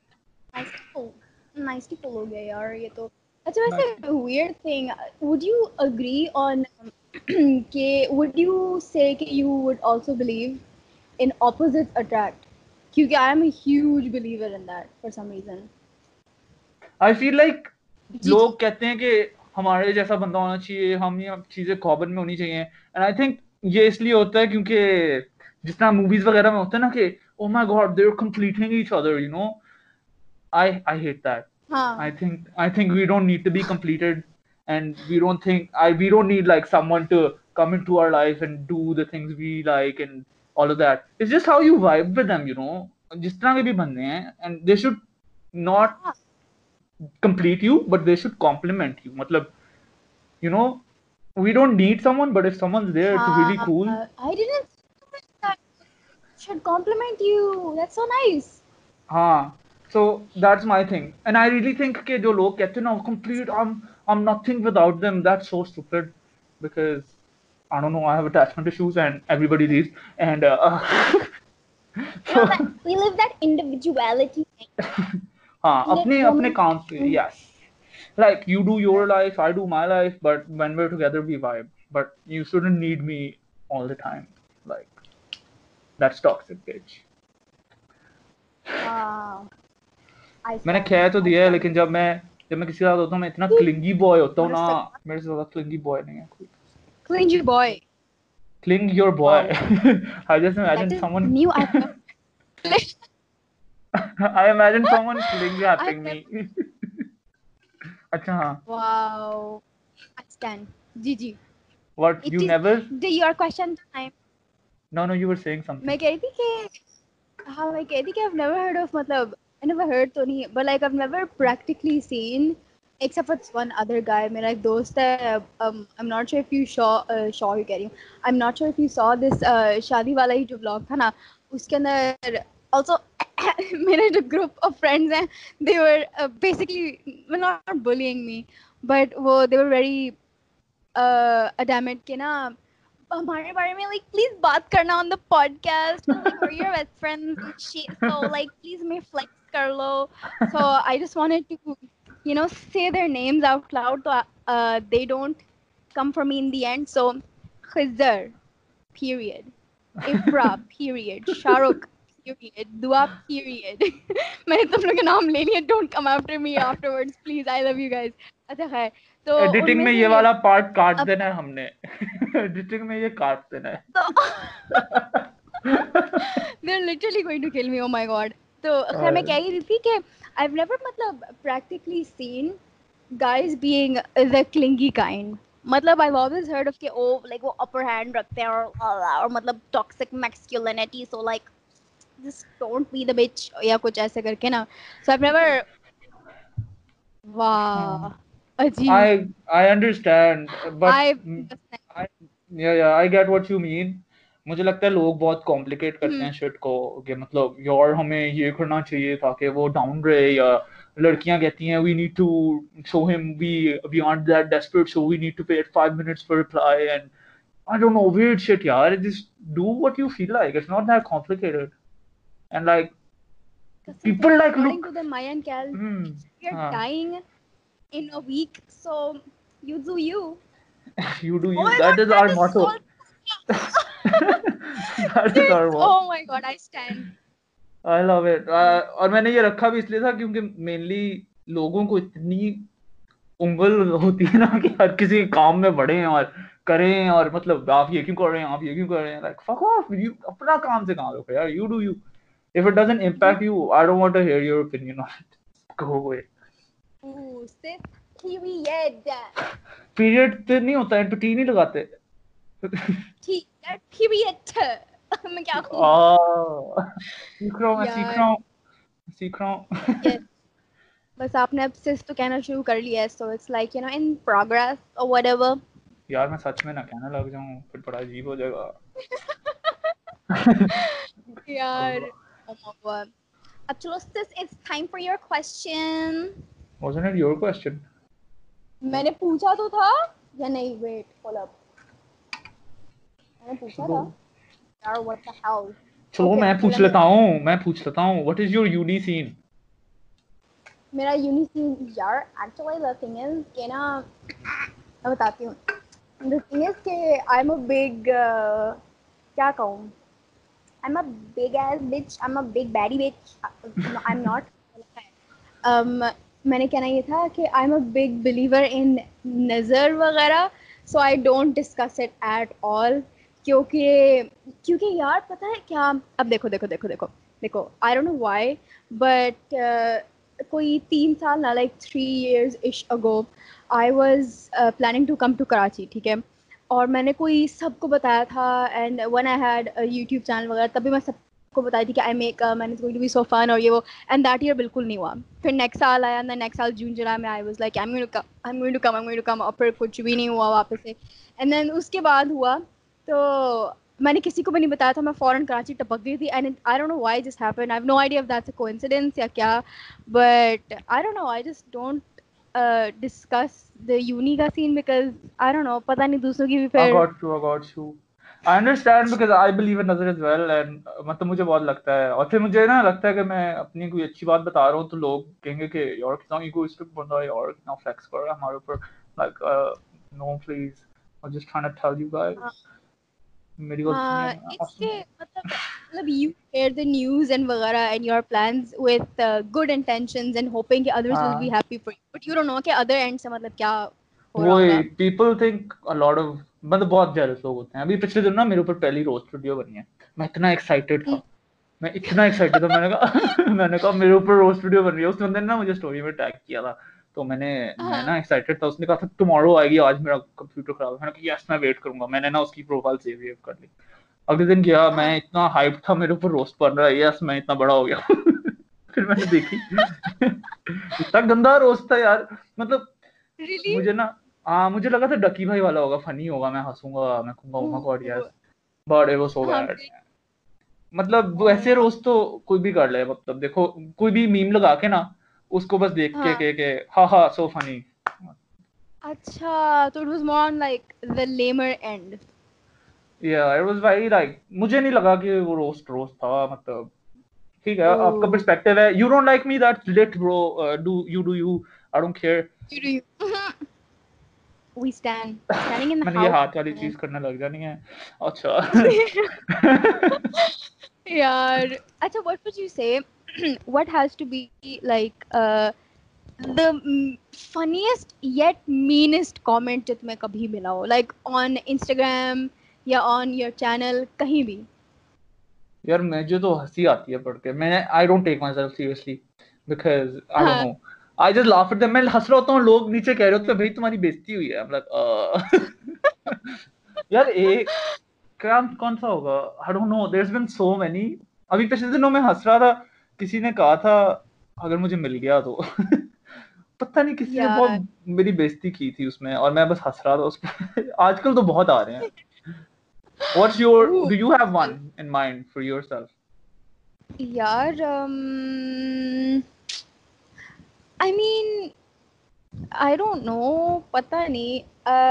Nice people हो गया यार ये तो. अच्छा वैसे Nice. weird thing. Would you agree on would you say कि you would also believe in opposites attract? क्योंकि I am a huge believer in that for some reason. I feel like जी. लोग कहते हैं कि हमारे जैसा बंदा होना चाहिए, हम ये चीजें कॉमन में होनी चाहिए. एंड आई थिंक ये इसलिए होता है क्योंकि जिस तरह मूवीज वगैरह में होता है ना कि oh my god they're completing each other, you know. I hate that. हाँ. I think we don't need to be completed, and we don't need like someone to come into our life and do the things we like and all of that. It's just how you vibe with them, you know. जिस तरह के भी बंदे हैं, and they should not complete you, but they should complement you. मतलब, you know, we don't need someone, but if someone's there, it's really cool. I didn't think that should compliment you. That's so nice. हाँ. So that's my thing, and I really think कि जो लोग कहते हैं ना complete, I'm nothing without them. That's so stupid, because I don't know, I have attachment issues, and everybody leaves, and You know that we live that individuality. हाँ, अपने काम पे, yes. Like you do your life, I do my life, but when we're together we vibe. But you shouldn't need me all the time. Like that's toxic, bitch. मैंने कह तो दिया है, लेकिन जब मैं किसी के साथ होता हूँ मैं इतना क्लिंगी बॉय होता हूँ ना. मेरे से ज्यादा क्लिंगी बॉय नहीं है कोई. Clingy boy. Cling your boy. I just imagine someone. New. I imagine someone cling me. अच्छा हाँ. Wow. I stand. Ji ji What, it you is never? the your question time. No, no, you were saying something. मैं कह रही थी कि हाँ मैं कह रही थी कि I've never heard of मतलब I never heard तो नहीं but like I've never practically seen except for this one other guy मेरा एक दोस्त है I'm not sure if you saw ही कह रही हूँ I'm not sure if you saw this शादी वाला ही जो vlog था ना उसके अंदर also मेरे जो group of friends हैं they were basically well not bullying me but वो they were very adamant के ना हमारे बारे में like please बात करना on the podcast like we're your best friends and shit so like please me flex कर लो so I just wanted to you know say their names out loud so they don't come for me in the end so Khizr period Ifra period Shahrukh period Dua period मैंने तुम लोग के नाम ले लिए don't come after me afterwards please I love you guys अच्छा खैर तो एडिटिंग उनमें में से ये वाला पार्ट काट अब देना है हमने। एडिटिंग में ये काट देना है। तो they're literally going to kill me oh my god तो खैर मैं कह ही रही थी कि I've never मतलब practically seen guys being the clingy kind मतलब I've always heard of के oh like वो upper hand रखते हैं और मतलब toxic masculinity so like just don't be the bitch या कुछ ऐसे करके ना so I've never वाह अजीब I understand, but I बस I yeah, I get what you mean. मुझे लगता है लोग बहुत कॉम्प्लिकेट करते नहीं हैं शिट को कि मतलब यार हमें ये करना चाहिए ताकि वो डाउन रहे, या लड़कियां कहती हैं we need to show him we aren't that desperate so we need to wait 5 minutes for reply, and I don't know, weird shit yaar. Just do what you feel like, it's not that complicated. And like कसम से people like according look, to the Mayan calendar hmm, we are dying in a week so you do you you do oh you, my that god is that our is motto. so That is Dude, our motto. oh my god I stand I love it. और मैंने ये रखा भी इसलिए था क्योंकि mainly लोगों को इतनी उंगल होती है ना कि हर किसी काम में बढ़े और करें, और मतलब आप ये क्यों कर रहे हैं, आप ये क्यों कर रहे हैं, लाइक फक ऑफ, यू अपना काम से काम रखो यार, you do you. If it doesn't you impact you I don't want to hear your opinion on it, go away. ooh sis period period तो नहीं होता है, टी नहीं लगाते। ठीक है period मैं क्या कहूँ सीख रहा हूँ, मैं सीख रहा यार हूँ, सीख रहा हूँ। yes बस आपने अब sis तो कहना शुरू कर लिया है so it's like you know in progress or whatever यार मैं सच में ना कहने लग जाऊं फिर बड़ा अजीब हो जाएगा। यार oh my god अब चलो sis it's time for your question Wasn't it your question? मैंने पूछा तो था या नहीं wait hold up मैंने पूछा चलो था यार what the hell चलो okay मैं so पूछ let me लेता हूँ, मैं पूछ लेता हूँ, what is your uni scene? मेरा यूनिक यार एक्चुअली द थिंग इज कि ना मैं बताती हूँ द थिंग इज कि आई एम अ बिग क्या कहूँ I am a big ass bitch I am a big baddie bitch I am not मैंने कहना ये था कि I am a big believer in नज़र वगैरह so I don't discuss it at all क्योंकि क्योंकि यार पता है क्या अब देखो देखो देखो देखो देखो I don't know why but कोई 3 साल ना like 3 years ish ago I was planning to come to Karachi ठीक है और मैंने कोई सबको बताया था and when I had YouTube channel वगैरह तभी मैं सबको बताई थी कि I make man is going to be so fun और ये वो एंड दैट ईयर बिल्कुल नहीं हुआ फिर नेक्स्ट साल आया एंड नेक्स्ट साल जून जुलाई में I was like I am going to come और फिर कुछ भी नहीं हुआ वापस से एंड देन उसके बाद हुआ तो मैंने किसी को भी नहीं बताया था मैं फौरन कराची टपक गई थी and I don't know why just happened I have no idea if that's a coincidence या क्या but I don't know I just don't discuss the uni का scene because I don't know पता नहीं दूसरों की भी फिर I got you. I understand because I believe in नजर as well, and मतलब मुझे बहुत लगता है, और फिर मुझे ना लगता है कि मैं अपनी कोई अच्छी बात बता रहा हूँ तो लोग कहेंगे कि यार कितना egoistic बंदा है यार, कितना flex कर रहा है हमारे ऊपर, like no please, I'm just trying to tell you guys, मेरी गलती नहीं हाँ है it's awesome. के मतलब you share the news and वगैरह and your plans with good intentions and hoping कि others will be हाँ happy for you but you don't know कि other end से मतलब क्या हो रहा वही होगा people think a lot of, मतलब बहुत जेलस लोग होते हैं। अभी पिछले दिन ना मेरे ऊपर पहली रोस्ट वीडियो बनी है, मैं इतना एक्साइटेड था, मैं इतना एक्साइटेड था, मैंने कहा मैंने कहा मेरे ऊपर रोस्ट वीडियो बन रही है, उस बंदे ने ना मुझे स्टोरी में टैग किया था, तो मैं हाँ ना एक्साइटेड था, उसने कहा था टुमारो आएगी, आज मेरा कंप्यूटर खराब है, मैंने कहा यस मैं वेट करूंगा, मैंने ना उसकी प्रोफाइल सेव कर ली। अगले दिन गया, मैं हाँ इतना हाइप था, मेरे ऊपर रोस्ट पड़ रहा है, यस मैं इतना बड़ा हो गया। फिर मैंने देखी। इतना गंदा रोस्ट था यार, मतलब रियली मुझे ना, मुझे लगा था डकी भाई वाला होगा, फनी होगा, मैं हंसूंगा, मैं कहूंगा oh my god yes, but it was so हाँ बैड। मतलब वो ऐसे हाँ रोस्ट तो कोई भी कर ले, मतलब देखो कोई भी मीम लगा के ना, उसको बस देख हाँ के हा हा सो फनी। अच्छा तो it was more on like the lamer end या इट वाज वेरी लाइक, मुझे नहीं लगा कि वो रोस्ट रोस्ट था, मतलब ठीक है आपका oh पर्सपेक्टिव है, you don't like me that's lit bro, do you, I don't care. you do you we standing in the मैंने ये house हाथ वाली man. चीज करने लग जानी है। अच्छा। यार अच्छा what would you say what has to be like the funniest yet meanest comment जो तुम्हें कभी मिला हो like on Instagram या on your channel कहीं भी यार मुझे तो हंसी आती है पढ़ के, मैं I don't take myself seriously because I don't हाँ no, I just laugh at them, मैं हंस रहा होता हूँ, लोग नीचे कह रहे होते हैं भाई तुम्हारी बेइज्जती हुई है, I'm like, यार एक क्या कौन सा होगा, I don't know, there has been so many. अभी पिछले दिनों में हंस रहा था, किसी ने कहा था अगर मुझे मिल गया तो, पता नहीं किसी ने यार बहुत मेरी बेइज्जती की थी उसमें, और मैं बस हंस रहा था उस पे। आजकल तो बहुत आ रहे हैं। What's your, ooh, do you have one in mind for yourself? यार I mean I don't know पता नहीं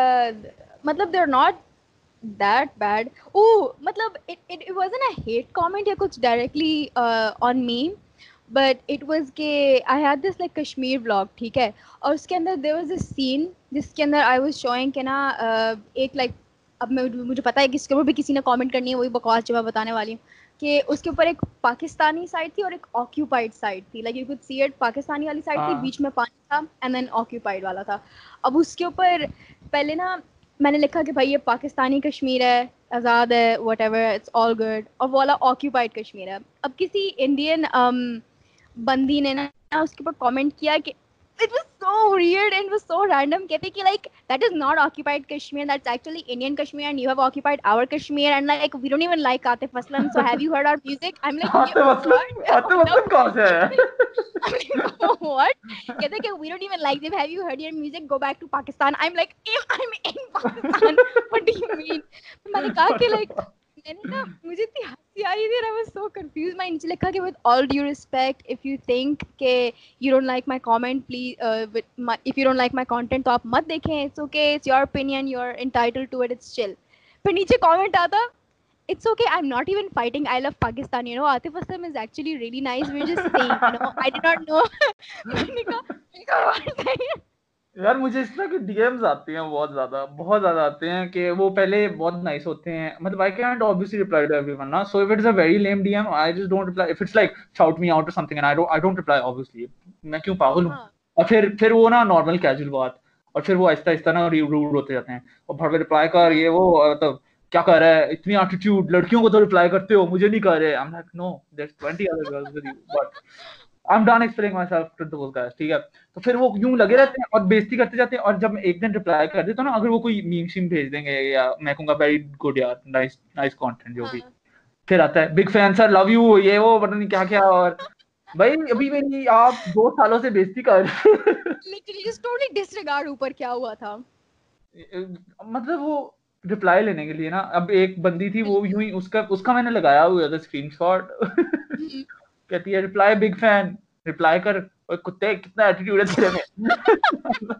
मतलब they're not that bad oh मतलब it wasn't a hate comment या कुछ directly on me but it was के I had this like Kashmir vlog ठीक है और उसके अंदर there was a scene जिसके अंदर I was showing कि ना एक like अब मैं मुझे पता है कि इसके ऊपर भी किसी ने कमेंट करनी है वही बकवास जो मैं बताने वाली हूँ कि उसके ऊपर एक पाकिस्तानी साइड थी और एक ऑक्यूपाइड साइड थी like you could see it Pakistani वाली साइड थी हाँ बीच में पानी था एंड देन ऑक्यूपाइड वाला था अब उसके ऊपर पहले ना मैंने लिखा कि भाई ये पाकिस्तानी कश्मीर है आज़ाद है whatever it's all good और वो वाला ऑक्यूपाइड कश्मीर है अब किसी इंडियन बंदी ने ना उसके ऊपर कमेंट किया कि it was so weird and it was so random कहते कि like that is not occupied Kashmir that's actually Indian Kashmir and you have occupied our Kashmir and like we don't even like Atif Aslam so have you heard our music I'm like Atif what Aslam कहाँ से है? I'm like what कहते कि we don't even like them have you heard your music go back to Pakistan I'm like I'm in Pakistan what do you mean मैंने कहा कि like मैंने ना मुझे इतनी हंसी आ रही थी I was so confused मैं नीचे लिखा कि with all due respect if you think के you don't like my comment please if you don't like my content तो आप मत देखें it's okay it's your opinion you're entitled to it it's chill फिर नीचे comment आता it's okay I'm not even fighting I love Pakistan you know Atif Aslam is actually really nice we're just saying you know I did not know मैंने कहा what are you यार मुझे इस तरह की डीएम्स आती हैं बहुत ज्यादा आते हैं, कि वो पहले बहुत नाइस होते हैं, मतलब I can't obviously reply to everyone ना, so if it's a very lame DM I just don't reply, if it's like shout me out और something and I don't reply obviously, मैं क्यों पागल हूँ। हाँ और फिर वो ना नॉर्मल कैजुअल बात, और फिर वो आहिस्ता आहिस्ता ना रूड होते जाते हैं, और भर रिप्लाई कर ये वो, मतलब क्या कर रहा है, इतनी एटीट्यूड, लड़कियों को तो रिप्लाई करते हो, मुझे नहीं कर रहे, I am like no there 20 other girls with you, but I am done explaining myself to those guys, ठीक है। तो फिर वो यूं लगे हाँ रहते हैं और बेइज्जती करते जाते हैं, और जब मैं एक दिन रिप्लाई कर देता हूँ ना, अगर वो कोई मीम शीम भेज देंगे या मैं कहूंगा वेरी गुड यार, नाइस नाइस कंटेंट जो भी, हाँ फिर आता है big fan sir, love you, ये वो पता नहीं क्या क्या, और भाई अभी मेरी आप 2 सालों से बेइज्जती कर रहे हो। literally just totally disregard ऊपर क्या हुआ था मतलब वो रिप्लाई लेने के लिए ना, अब एक बंदी थी वो यूं बिल्कुल ही, उसका उसका मैंने लगाया हुआ था स्क्रीनशॉट। हम्म, कहती है रिप्लाई बिग फैन, रिप्लाई कर, और कुत्ते कितना एटीट्यूड है तेरे में।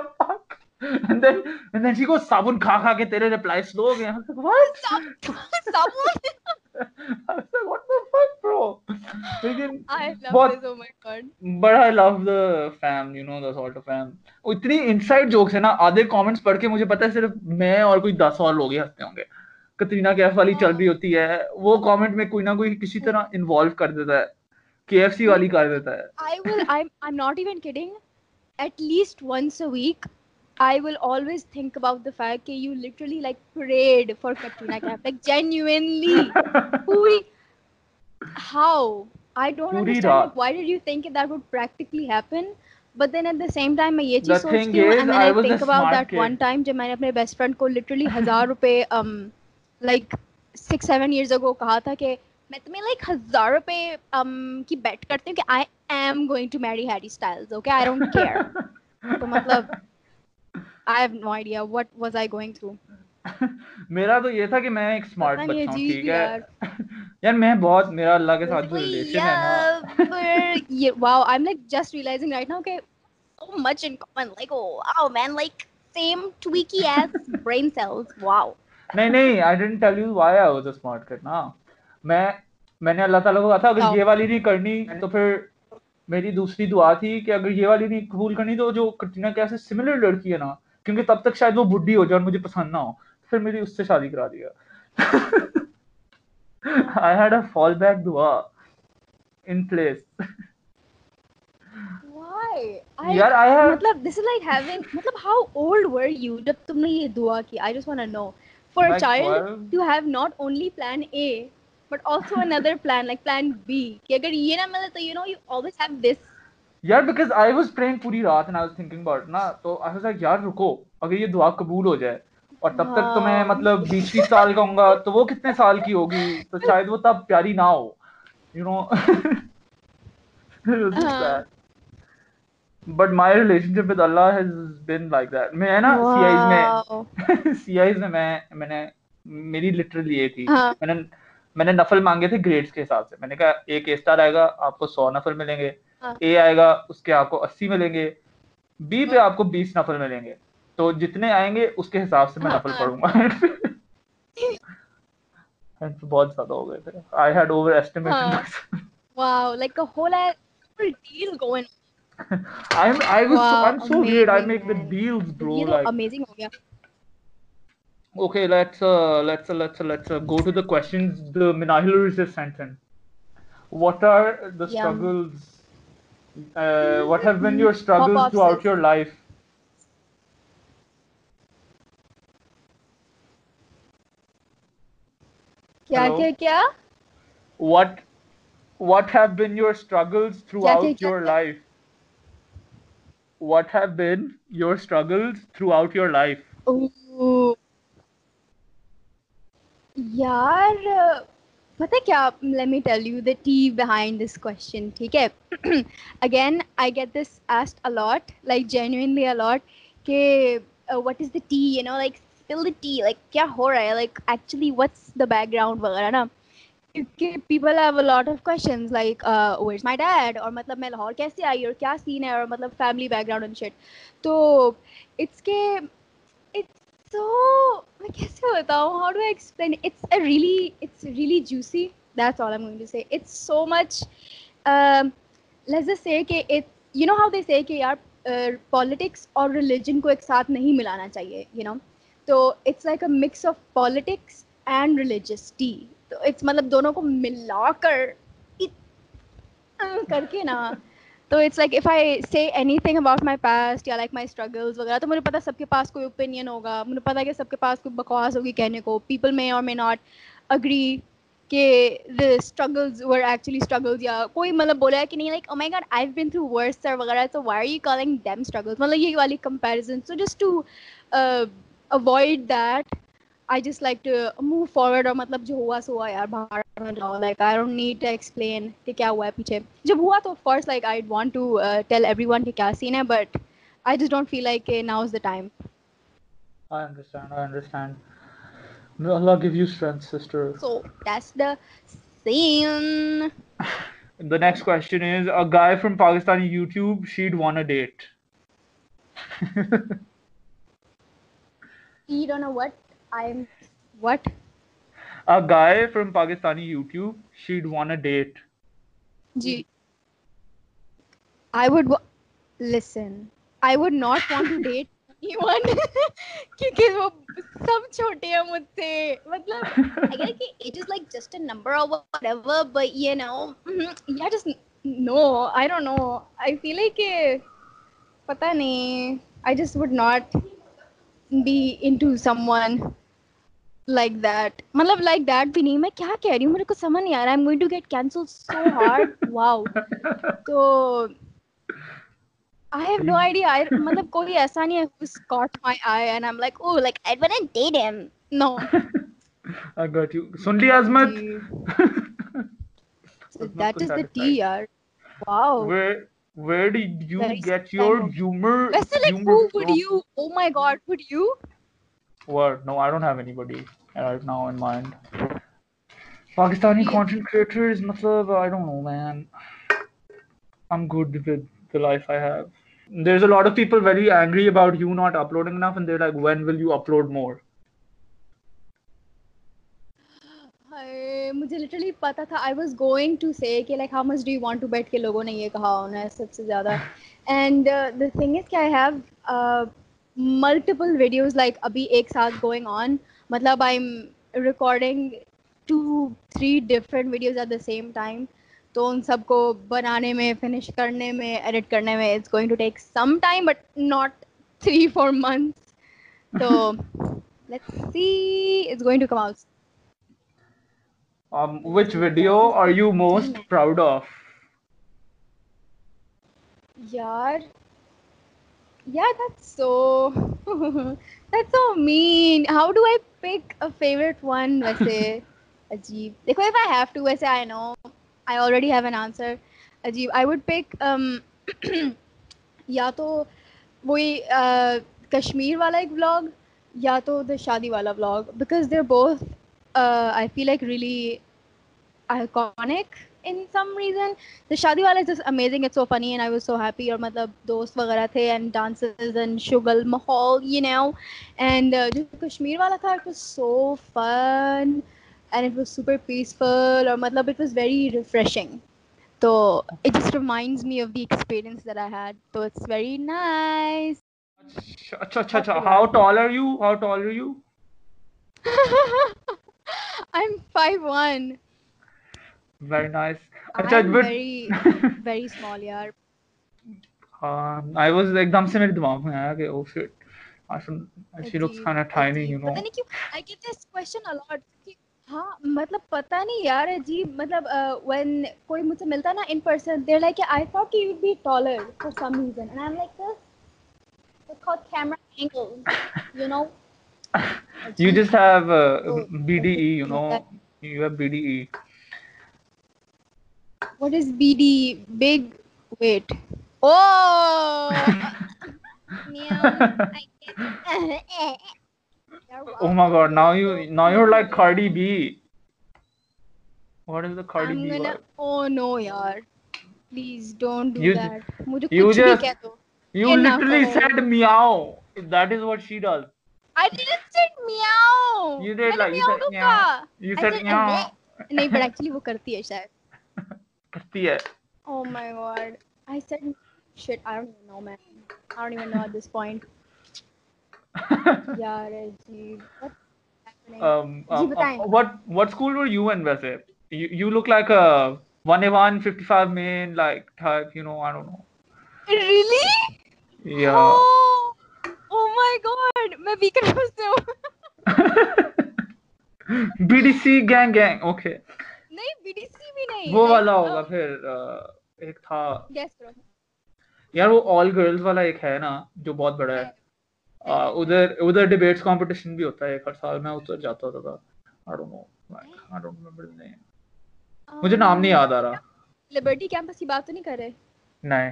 and then and then she goes साबुन खा खा के तेरे रिप्लाई स्लो हो गए, I was like what? someone I was like what the fuck bro, लेकिन I love this बहुत, oh my god but I love the fam, you know the sort of fam, इतनी inside jokes है ना, आधे comments पढ़ के मुझे पता है सिर्फ मैं और कोई 10 और लोग ही हंसते होंगे। कतरीना कैफ वाली चल रही हाँ होती है, वो कमेंट में कोई ना कोई किसी तरह इन्वॉल्व कर देता है, केएफसी वाली कर देता है। I'm not even kidding at least once a week I will always think about the fact that you literally like prayed for Katrina Kaif like genuinely पूरी how I don't पूरी understand like रात। why did you think that would practically happen but then at the same time मैं ये The चीज thing सोचती हूँ, is, and then I I was a think about smart that one kid. time जब मैंने अपने best friend को literally 1,000 रुपए like 6-7 years ago कहा था कि मैं तुम्हें like 1,000 रुपए की bet करती हूँ कि I am going to marry Harry Styles, okay, I don't care. तो मतलब I have no idea what was I going through. मेरा तो ये था कि मैं एक स्मार्ट पता नहीं बच्चा हूँ, अजीब ठीक यार. है। यार मैं बहुत, मेरा अल्लाह के साथ जो Basically, रिलेशन है ना, yeah, but yeah, wow, I'm like just realizing right now, okay, so much in common. Like, oh, wow, man, like same tweaky ass brain cells. Wow. नहीं नहीं, I didn't tell you why I was a smart kid ना। मैंने अल्लाह ताला को कहा था, अगर Wow. ये वाली नहीं करनी तो फिर मेरी दूसरी दुआ थी कि अगर ये वाली नहीं कबूल करनी तो जो कटरीना कैफ से सिमिलर लड़की है ना, क्योंकि तब तक शायद वो बुढ़ी हो जाए और मुझे पसंद ना हो, फिर मेरी उससे शादी करा दिया। I had a fallback dua in place. Why? यार I have, मतलब this is like having, मतलब how old were you जब तुमने ये दुआ की? I just want to know. For a like child 12. to have not only plan A, but also another plan like plan B. कि अगर ये ना मिले तो you know you always have this. यार because I was praying पूरी रात and I was thinking about ना, तो I was like यार रुको, अगर ये दुआ कबूल हो जाए और तब तक तो मैं Wow. मतलब 20-30 साल का होऊंगा, तो वो कितने साल की होगी, तो शायद वो तब प्यारी ना हो, you know. It was just that. But my relationship with Allah has been like that. मैं ना CIs में Wow. CIs में मैंने मेरी लिटरली ये थी, हाँ. मैंने नफल मांगे थे ग्रेड्स के हिसाब से। मैंने कहा एक ए स्टार आएगा आपको 100 नफल मिलेंगे, हाँ. ए आएगा उसके आपको 80 मिलेंगे, बी पे आपको 20 नफल मिलेंगे, तो जितने आएंगे उसके हिसाब से मैं नफल हाँ. पढ़ूंगा। And बहुत ज्यादा हो गए थे। I had overestimated हाँ. myself. Wow, like a whole deal going. I'm Wow, so weird. I amazing, make the man. deals, bro. ये तो Like, amazing हो गया. okay, let's go to the questions the Minahilers just sent in. What are the Yum. struggles? What have been your Pop struggles off, throughout sis. your life? क्या Hello. क्या क्या What What have been your struggles क्या क्या throughout क्या your क्या life? What have been your struggles throughout your life? Ooh, यार पता है क्या, let me tell you the tea behind this question, ठीक है. Again, I get this asked a lot, like genuinely a lot, कि what is the tea, you know, like spill the tea, like क्या हो रहा है, like actually what's the background वगैरह ना, क्योंकि people have a lot of questions like where's my dad, और मतलब मैं लाहौर कैसे आई और क्या सीन है, और मतलब family background and shit. तो it's के it's so, मैं कैसे बताऊँ, how do I explain it? It's really juicy, that's all I'm going to say. It's so much let's just say कि it, you know how they say कि यार politics और religion को एक साथ नहीं मिलाना चाहिए, you know, तो it's like a mix of politics and religious tea. तो it's मतलब दोनों को मिलाकर करके ना, तो it's like if I say anything about my past या लाइक माय स्ट्रगल्स वगैरह, तो मुझे पता सबके पास कोई ओपिनियन होगा, मुझे पता है कि सबके पास कोई बकवास होगी कहने को, पीपल मे और मे नॉट अग्री कि the struggles were actually struggles, या कोई मतलब बोला है कि नहीं like oh my god I have been through worse sir वगैरह, तो why are you calling them struggles, मतलब ये वाली comparison. So just to avoid that I just like to move forward, और मतलब जो हुआ सो हुआ यार, बाहर में जाओ, like I don't need to explain कि क्या हुआ है पीछे. जब हुआ तो of course like I'd want to tell everyone कि क्या scene है, but I just don't feel like now is the time. I understand. I understand. May Allah give you strength, sister. So that's the scene. The next question is a guy from Pakistani YouTube, she'd want a date. You don't know what I'm what A guy from Pakistani YouTube, she'd want a date. Ji. I would listen. I would not want to date anyone क्योंकि वो सब छोटे हैं मुझसे, मतलब I get कि age is like just a number or whatever, but you know, yeah, just no, I don't know. I feel like पता नहीं, I just would not be into someone like that. मतलब like that भी नहीं, मैं क्या कह रही हूँ, मेरे को समझ नहीं आ रहा. I'm going to get cancelled so hard. Wow. तो I have no idea. मतलब कोई ऐसा नहीं है who's caught my eye and I'm like, oh, like I wanna date him. No. I got you. Sundi Azmat. Ji. So Azmat that को is the satisfied. tea, yaar. Wow. Where did you Very get satisfying your moment. humor वैसे like humor who would from? you? Oh my God, would you? What? No, I don't have anybody right now in mind. Pakistani ji. content creators, matlab, I don't know, man. I'm good with the life I have. There's a lot of people very angry about you not uploading enough, and they're like, when will you upload more? हाय, मुझे literally पता था I was going to say कि like how much do you want to bet के लोगों ने ये कहा होना है सबसे ज्यादा एंड द थिंग इज कि I have multiple videos like अभी एक साथ गोइंग ऑन मतलब I am recording 2-3 different videos at the same time तो उन सबको बनाने में फिनिश करने में एडिट करने में it's going to take some time but not 3-4 months तो let's see it's going to come out. Which That video is are the you tea, most man. proud of? यार yeah, that's so that's so mean. How do I pick a favorite one? वैसे अजीब देखो if I have to वैसे I know I already have an answer. अजीब I would pick या तो वही कश्मीर वाला एक vlog या तो the शादी वाला vlog because they're both I feel like really iconic in some reason. The Shadi wala is just amazing. It's so funny and I was so happy. और मतलब दोस्त वगैरह थे and dances and shugal mahal, you know. And जो कश्मीर वाला था, it was so fun and it was super peaceful. और मतलब it was very refreshing. So it just reminds me of the experience that I had. So it's very nice. Acha, acha, What acha. do How I? tall are you? How tall are you? I'm 5'1". Very nice. Acha, I'm but very, very small, yaar. I was एकदम से मेरे दिमाग में आया कि oh shit, I should, she looks अजीब kind of tiny, अजीब you पता know. नहीं क्यों I get this question a lot कि हाँ मतलब पता नहीं यार अजीब मतलब व्हेन कोई मुझसे मिलता ना in person they are like I thought you would be taller for some reason and I am like this it's called camera angle you know You अजीब just have तो BDE, you होता है know. You have BDE. What is BD big wait oh meow I get you're Oh my welcome God! you're Now so you're like Cardi cute B. What is the Cardi I'm B gonna vibe? oh no यार please don't do You that मुझे you कुछ भी just कह दो you ये ना literally कहो said meow. That is what she does. I didn't say meow You did मैंने like you meow said कब meow. कहा You I said said meow. नहीं but actually वो करती है शायद करती है. oh my god I said shit I don't even know man I don't even know at this point यार अजीब what's happening जी बताएं What school were you in, वैसे? You look like a 1A1 55 main like type. You know, I don't know. really Yeah. oh oh my god मैं बीकर से हूँ BDC gang gang. Okay. नहीं BDC भी नहीं वो लाइक वाला होगा फिर एक था गेस करो यार वो ऑल गर्ल्स वाला एक है ना जो बहुत बड़ा है है उधर उधर डिबेट्स कंपटीशन भी होता है एक हर साल मैं उधर जाता होता था I don't know I don't remember the name मुझे नाम नहीं याद आ रहा लिबर्टी कैंपस की बात तो नहीं कर रहे नहीं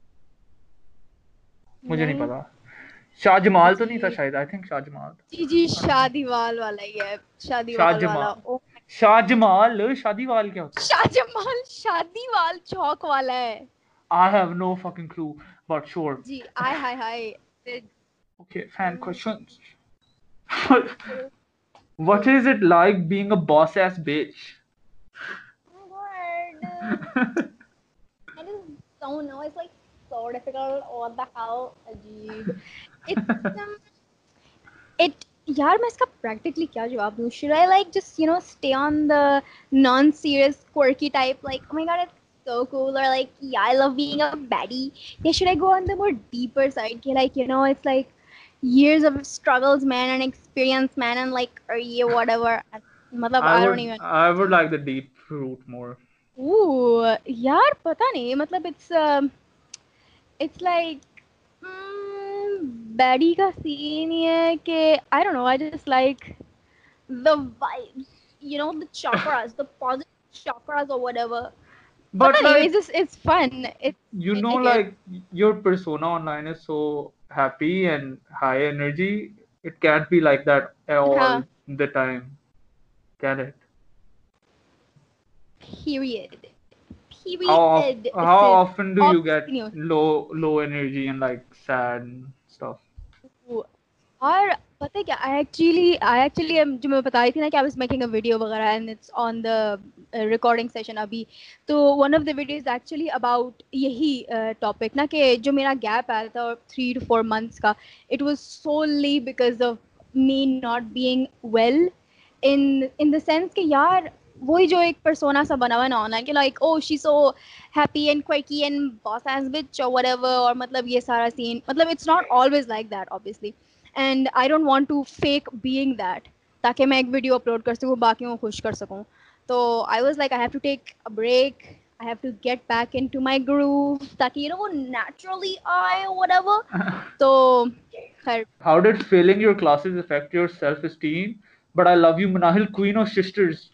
मुझे नहीं नहीं पता शाहजमाल तो नहीं था जी शायद आई थिंक शाहजमाल जी जी आई डोंट नो शादीवाल वाला ही है शादीवाल वाला शाहजमाल ओ शाहजमाल शादीवाल क्या होता है शाहजमाल शादीवाल चौक वाला है I have no fucking clue but sure जी आय hi hi okay fan questions what is it like being a boss ass bitch I just don't know. It's like so difficult. What the hell? Ajeeb. It's it यार मैं इसका practically क्या जवाब दूँ? Should I like just stay on the non-serious quirky type like oh my god it's so cool or like yeah I love being a baddie? Yeah, should I go on the more deeper side? Like it's like years of struggles man and experience man and like or yeah whatever. मतलब I I don't would even. I would like the deep route more. Ooh, यार पता नहीं मतलब it's it's like baddie का scene ये है कि I don't know, I just like the vibes, you know, the chakras, the positive chakras or whatever. But पता नहीं, like, it's fun. you I know, like it. like your persona online is so happy and high energy. It can't be like that all हाँ, the time, can it? period. How Sis. often do you Obviously get नहीं हो low energy and like sad and stuff? सकता। और पता है क्या, I actually जो मैं बता रही थी ना कि I was making a video वगैरह and it's on the recording session अभी, तो one of the videos actually about यही topic ना, कि जो मेरा gap आया था 3 to 4 months का, it was solely because of me not being well in the sense कि यार वही जो एक persona सा बना हुआ है ना online कि like oh she's so happy and quirky and boss ass bitch or whatever, और मतलब ये सारा scene, मतलब it's not always like that obviously, and I don't want to fake being that ताकि मैं एक वीडियो अपलोड कर सकूँ, बाकियों को खुश कर सकूँ। तो I was like I have to take a break, I have to get back into my groove ताकि you know वो naturally आए or whatever। तो खैर How did failing your classes affect your self-esteem? But I love you, Manahil, queen of sisters.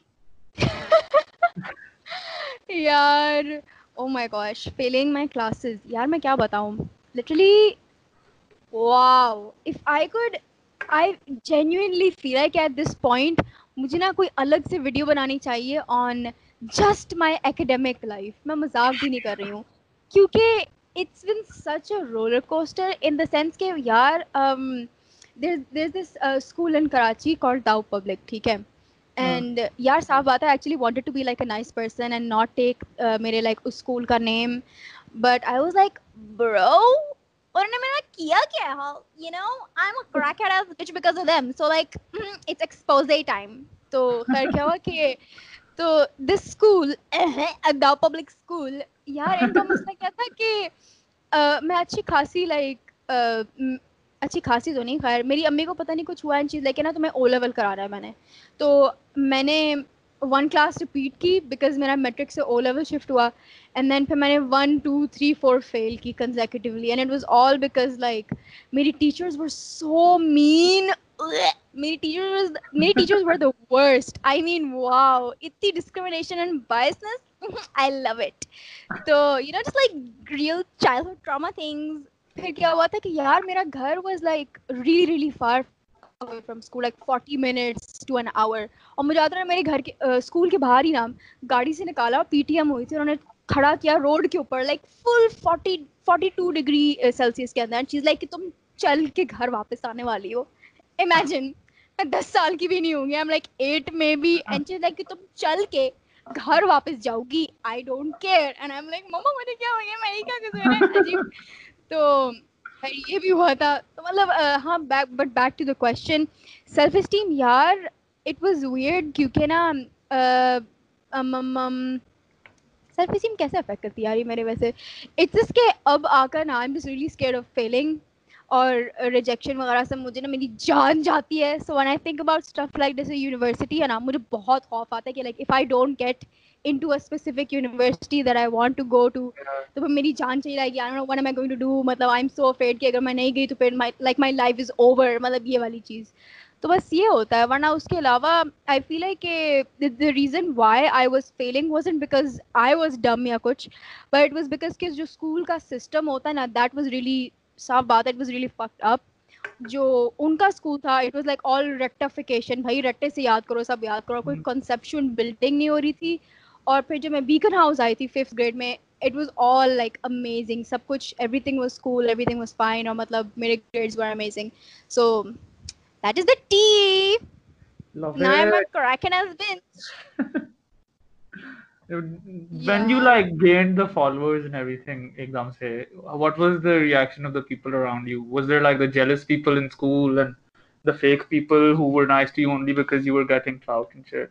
यार oh my gosh, failing my classes यार मैं क्या बताऊँ, literally wow, if I could, I genuinely feel like at this point मुझे ना कोई अलग से वीडियो बनानी चाहिए on just my academic life, मैं मजाक भी नहीं कर रही हूँ, क्योंकि it's been such a roller coaster in the sense कि यार there's this school in Karachi called Dow Public, ठीक है, Uh, and यार साफ बात है I actually wanted to be like a nice person and not take मेरे like उस school का name, but I was like bro, उन्होंने मेरा किया क्या है, you know, I'm a crackhead as a bitch because of them, so like it's expose time। तो खैर क्या हुआ कि तो this school अदाव पब्लिक स्कूल, यार इनका मसला क्या था कि मैं अच्छी खासी लाइक अच्छी खासी तो नहीं, खैर मेरी अम्मी को पता नहीं कुछ हुआ इन चीज़ लेके ना, तो मैं ओ लेवल करा रहा है मैंने, तो मैंने 1 क्लास रिपीट की बिकॉज मेरा मेट्रिक से ओ लेवल शिफ्ट हुआ, एंड देन फिर मैंने 1 2 3 4 फेल की consecutively, and it was all because like मेरी टीचर्स वर सो मीन। मेरी teachers were the worst, I mean wow, इतनी discrimination and biasness, I love it. तो you know just like real childhood trauma things. फिर क्या हुआ था कि यार मेरा घर was like really really far away from school, like 40 minutes to an hour, और मुझे आता है मेरे घर के स्कूल के बाहर ही ना गाड़ी से निकाला, पीटीएम हुई थी, उन्होंने खड़ा किया रोड के ऊपर लाइक फुल 42 डिग्री सेल्सियस के अंदर, चीज लाइक कि तुम चल के घर वापस आने वाली हो, इमेजिन। मैं 10 साल की भी नहीं होंगी, आई एम लाइक 8 में भी, एंड चीज लाइक कि तुम चल के घर वापस जाओगी, I don't care, and I am like मम्मा मुझे क्या हो गया, मैं क्या कसूर है, अजीब। तो खैर ये भी हुआ था, तो मतलब हाँ back to the question, self esteem यार इट वाज वियर्ड, क्योंकि ना सेल्फ एस्टीम कैसे अफेक्ट करती है यार ये मेरे, वैसे इट्स जस्ट के अब आकर ना I am just really scared of failing और रिजेक्शन वगैरह से मुझे ना मेरी जान जाती है। So when I think about stuff like जैसे यूनिवर्सिटी है ना, मुझे बहुत खौफ आता है कि लाइक इफ आई डोंट गेट into a specific university that I want to go to, तो फिर मेरी जान चाहिए रहेगी, I don't know what am I going to do, मतलब I'm so afraid कि अगर मैं नहीं गई तो फिर my life is over, मतलब ये वाली चीज़। तो बस ये होता है, वरना उसके अलावा आई फील लाइक कि the reason why I was failing wasn't because I was dumb या कुछ, बट इट वॉज बिकॉज कि जो स्कूल का सिस्टम होता है ना, दैट वॉज रियली, साफ बात है, it was really fucked up. जो उनका स्कूल था it was like all rectification, भाई रट्टे से याद करो, सब याद करो, कोई कंसेप्चुअल बिल्डिंग नहीं हो रही थी। और फिर जब मैं बीकन हाउस आई थी 5th ग्रेड में, it was all like amazing, सब कुछ, everything was cool, everything was fine, और मतलब मेरे grades were amazing. So that is the tea. love now I am a it. Kraken ass bitch. When you यार like gained the followers and everything, exam se, what was the reaction of the people around you? Was there like the jealous people in school and the fake people who were nice to you only because you were getting clout and shit?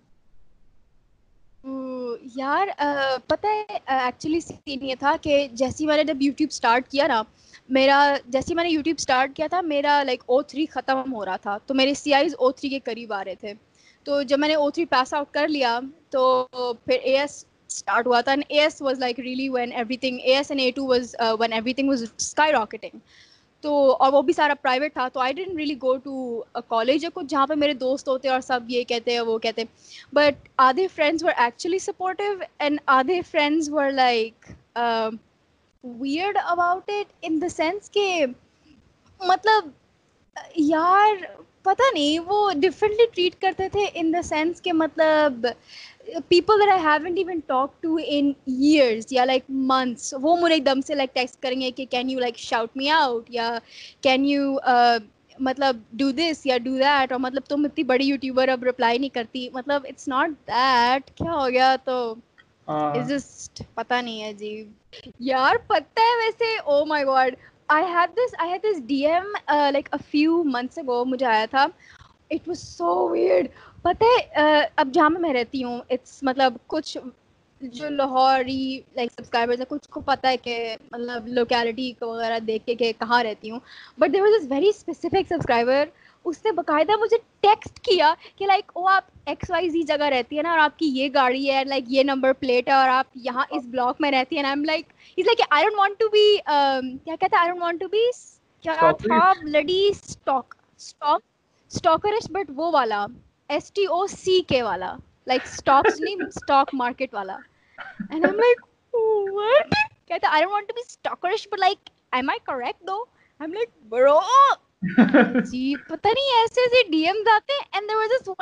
यार पता है actually scene ये था कि जैसे ही मैंने जब YouTube start किया ना, मेरा जैसे ही मैंने यूट्यूब स्टार्ट किया था, मेरा लाइक O3 ख़त्म हो रहा था, तो मेरे CIs O3 के करीब आ रहे थे। तो जब मैंने O3 पास आउट कर लिया, तो फिर AS start हुआ था, and AS was like really when everything, AS and A2 was when everything was skyrocketing. तो और वो भी सारा प्राइवेट था, तो I didn't really go to a college या कुछ जहाँ पे मेरे दोस्त होते और सब ये कहते हैं वो कहते हैं, बट आधे friends were actually supportive and आधे friends were like weird about it in the sense के मतलब यार पता नहीं वो differently treat करते थे in the sense के मतलब people that I haven't even talked to in years या like months, वो मुझे एकदम से like text करेंगे कि can you like shout me out या can you मतलब do this या do that, और मतलब तुम इतनी बड़ी यूट्यूबर अब reply नहीं करती, मतलब it's not that, क्या हो गया तो it's just पता नहीं है जी यार। पता है वैसे oh my god I had this DM like a few months ago, मुझे आया था, it was so weird। पता है अब जहाँ मैं रहती हूँ it's मतलब कुछ जो लाहौरी लाइक सब्सक्राइबर्स है कुछ को पता है कि मतलब लोकेलिटी वगैरह देख के कहाँ रहती हूँ, but there was this very specific subscriber, उसने बकायदा मुझे टेक्स्ट किया कि लाइक ओ आप XYZ जगह रहती है ना और आपकी ये गाड़ी है लाइक ये नंबर प्लेट है और आप यहाँ इस ब्लॉक में रहती है, I am like is like I don't want to be क्या कहता है I don't want to be क्या था ब्लडी स्टॉकरिश, बट वो वाला STOCK वाला like stocks नहीं stock market वाला, and I'm like what, कहता I don't want to be stalkerish but like am I correct though, I'm like bro जी पता नहीं ऐसे ऐसे DMs आते हैं, and there was this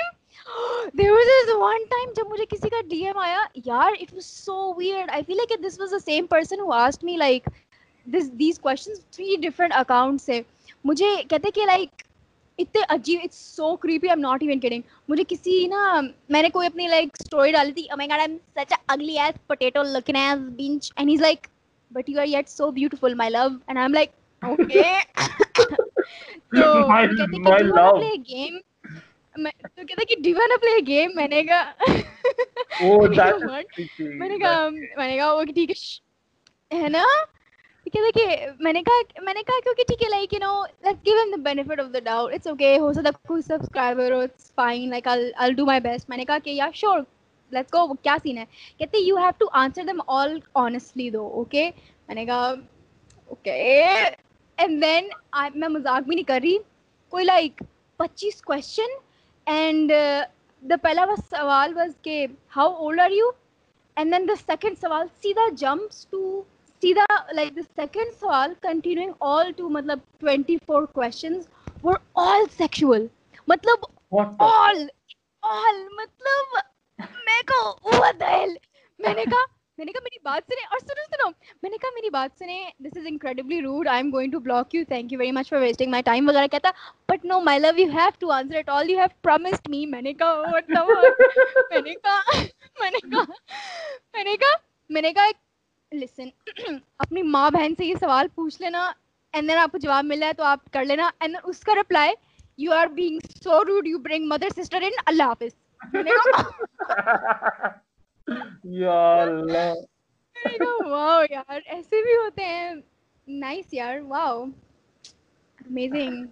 one time जब मुझे किसी का DM आया यार, it was so weird, I feel like this was the same person who asked me like these questions 3 different accounts से, मुझे कहते कि like इतने अजीब, it's so creepy, I am not even kidding. मुझे किसी ना मैंने कोई अपनी लाइक स्टोरी डाली थी, oh my god I am such a ugly as potato looking as bitch, and he is like but you are yet so beautiful my love, and I am like okay तो कहते कि do you want to play a game, मैं तो कहता कि do you want to play a game, मैंने कहा oh that's मैंने कहा ओके ठीक है ना, देखिए मैंने कहा क्योंकि ठीक है like you know let's give him the benefit of the doubt, it's okay हो सकता है कोई सब्सक्राइबर हो, it's fine like I do my best, मैंने कहा कि या श्योर लेट्स गो, क्या सीन है, कहते you have to answer them all honestly though, okay, मैंने कहा ओके, एंड देन मैं मजाक भी नहीं कर रही, कोई लाइक 25 क्वेश्चन, एंड द पहला was सवाल was के how old are you, and then the second सवाल सीधा जंप्स टू सीधा like the second सवाल continuing all to मतलब 24 questions were all sexual, मतलब all मतलब मैं को what the hell, मैंने कहा मेरी बात सुने और सुनो मैंने कहा मेरी बात सुने, this is incredibly rude, I am going to block you, thank you very much for wasting my time वगैरह, कहता but no my love you have to answer it all, you have promised me, मैंने कहा what the fuck, मैंने कहा listen अपनी माँ बहन से ये सवाल पूछ लेना, एंड देन आपको जवाब मिल जाए तो आप कर लेना, एंड उसका reply you are being so rude, you bring mother sister in, Allah हाफिज, या वाओ यार ऐसे भी होते हैं, नाइस यार, wow amazing.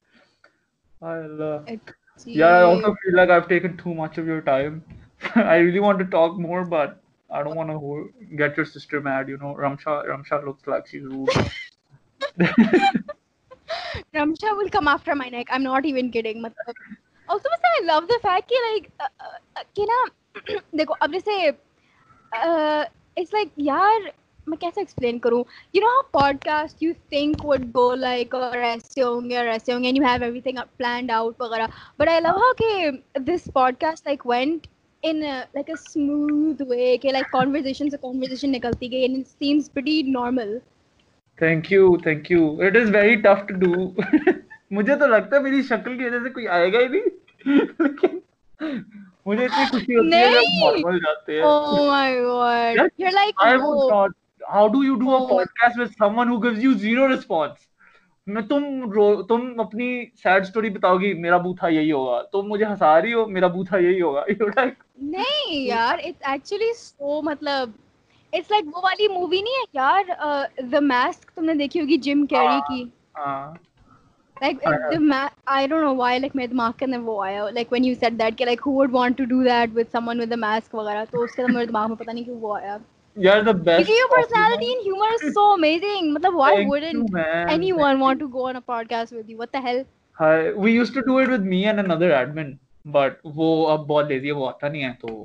Yeah, I also feel like I've taken too much of your time. I really want to talk more, but I don't want to get your sister mad. You know, Ramsha looks like she's rude. Ramsha will come after my neck. I'm not even kidding. मतलब also I love the fact कि like कि ना देखो अब जैसे it's like यार मैं कैसे एक्सप्लेन करूँ, you know how podcast you think would go like और ऐसे होंगे and you have everything planned out वगैरह, but I love how कि this podcast like went in like a smooth way कि like conversation से conversation निकलती गई and it seems pretty normal. Thank you. It is very tough to do. मुझे तो लगता है मेरी शक्ल की वजह से कोई आएगा ही नहीं लेकिन मुझे इतनी खुशी होती है जब नॉर्मल जाते हैं। Oh my god. Yes, You're like I would not. How do you do a Oh my podcast with someone who gives you zero response? तुम अपनी सैड स्टोरी बताओगी, मेरा बूथा यही होगा, तुम मुझे हंसा रही हो, मेरा बूथा यही होगा। You're like, नहीं यार, it's actually so मतलब it's like वो वाली मूवी नहीं है यार The Mask, तुमने देखी होगी जिम कैरी की, हाँ like I don't know why like मेरे दिमाग के अंदर वो आया like when you said that कि like who would want to do that with someone with a mask वगैरह तो उसके बाद मेरे दिमाग में पता नहीं क्यों वो आया You're the क्योंकि best your personality compliment. and humor is so amazing मतलब why Thank you, wouldn't man. anyone Thank want you. to go on a podcast with you what the hell Hi. We used to do it with me and another admin, but वो अब बहुत lazy है, वो आता नहीं है तो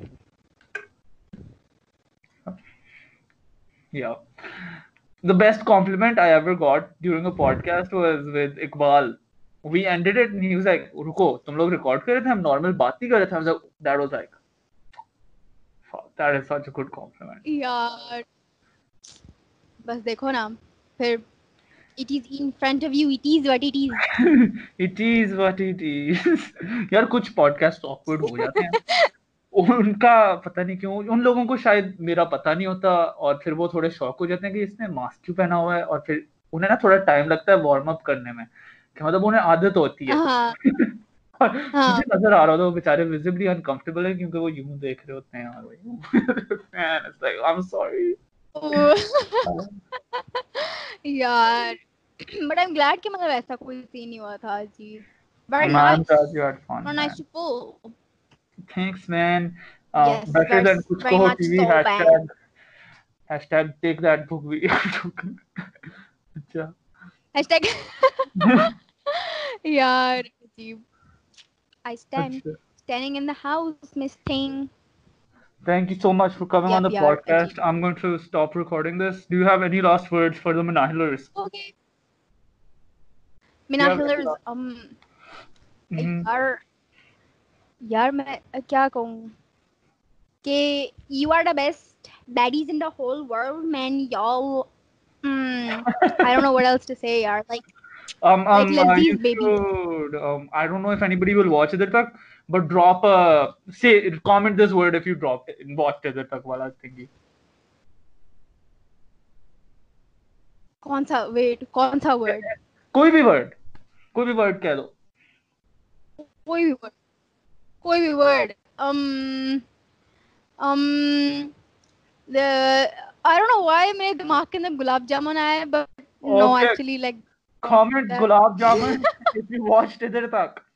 yeah. The best compliment I ever got during a podcast was with Iqbal. We ended it and he was like, रुको, तुम लोग record कर रहे थे, हम normal बात नहीं कर रहे थे. I was like, that was like, fuck, that is such a good compliment. यार बस देखो ना फिर it is in front of you it is what it is It is what it is. यार कुछ podcast awkward हो जाते हैं. उनका पता नहीं क्यों उन लोगों को शायद मेरा पता नहीं होता और फिर वो थोड़े शॉक हो जाते हैं कि इसने मास्क क्यों पहना हुआ है और फिर उन्हें ना थोड़ा टाइम लगता है वार्म अप करने में कि मतलब उन्हें आदत होती है हाँ और हाँ मुझे नजर आ रहा था वो बेचारे विजिबली अनकंफर्टेबल है क्योंकि वो यूं देख रहे होते हैं यार man it's like I am sorry यार but I'm glad कि मतलब ऐसा कोई सीन नहीं हुआ था अजीब very I'm nice glad you had fun very nice man to pull thanks man yes better than कुछ very कहो much TV so bang hashtag take that book भी अच्छा hashtag यार अजीब I stand अच्छा standing in the house miss thing Thank you so much for coming on yep the यार podcast. अजीब I'm going to stop recording this. Do you have any last words for the Manahilers? okay Do you Mina have any Hillers last? Mhm. यार मैं क्या कहूँ कि you are the best daddies in the whole world man y'all I don't know what else to say yaar like You Laziz baby should. I don't know if anybody will watch it tak, but drop a say comment this word if you dropped it watched it tak wala thingy. कौन सा word कोई भी word कह दो. कोई भी word the I don't know why मेरे दिमाग के अंदर गुलाब जामुन आया है but no Okay, actually like not comment that gulab jamun if you watched it tak.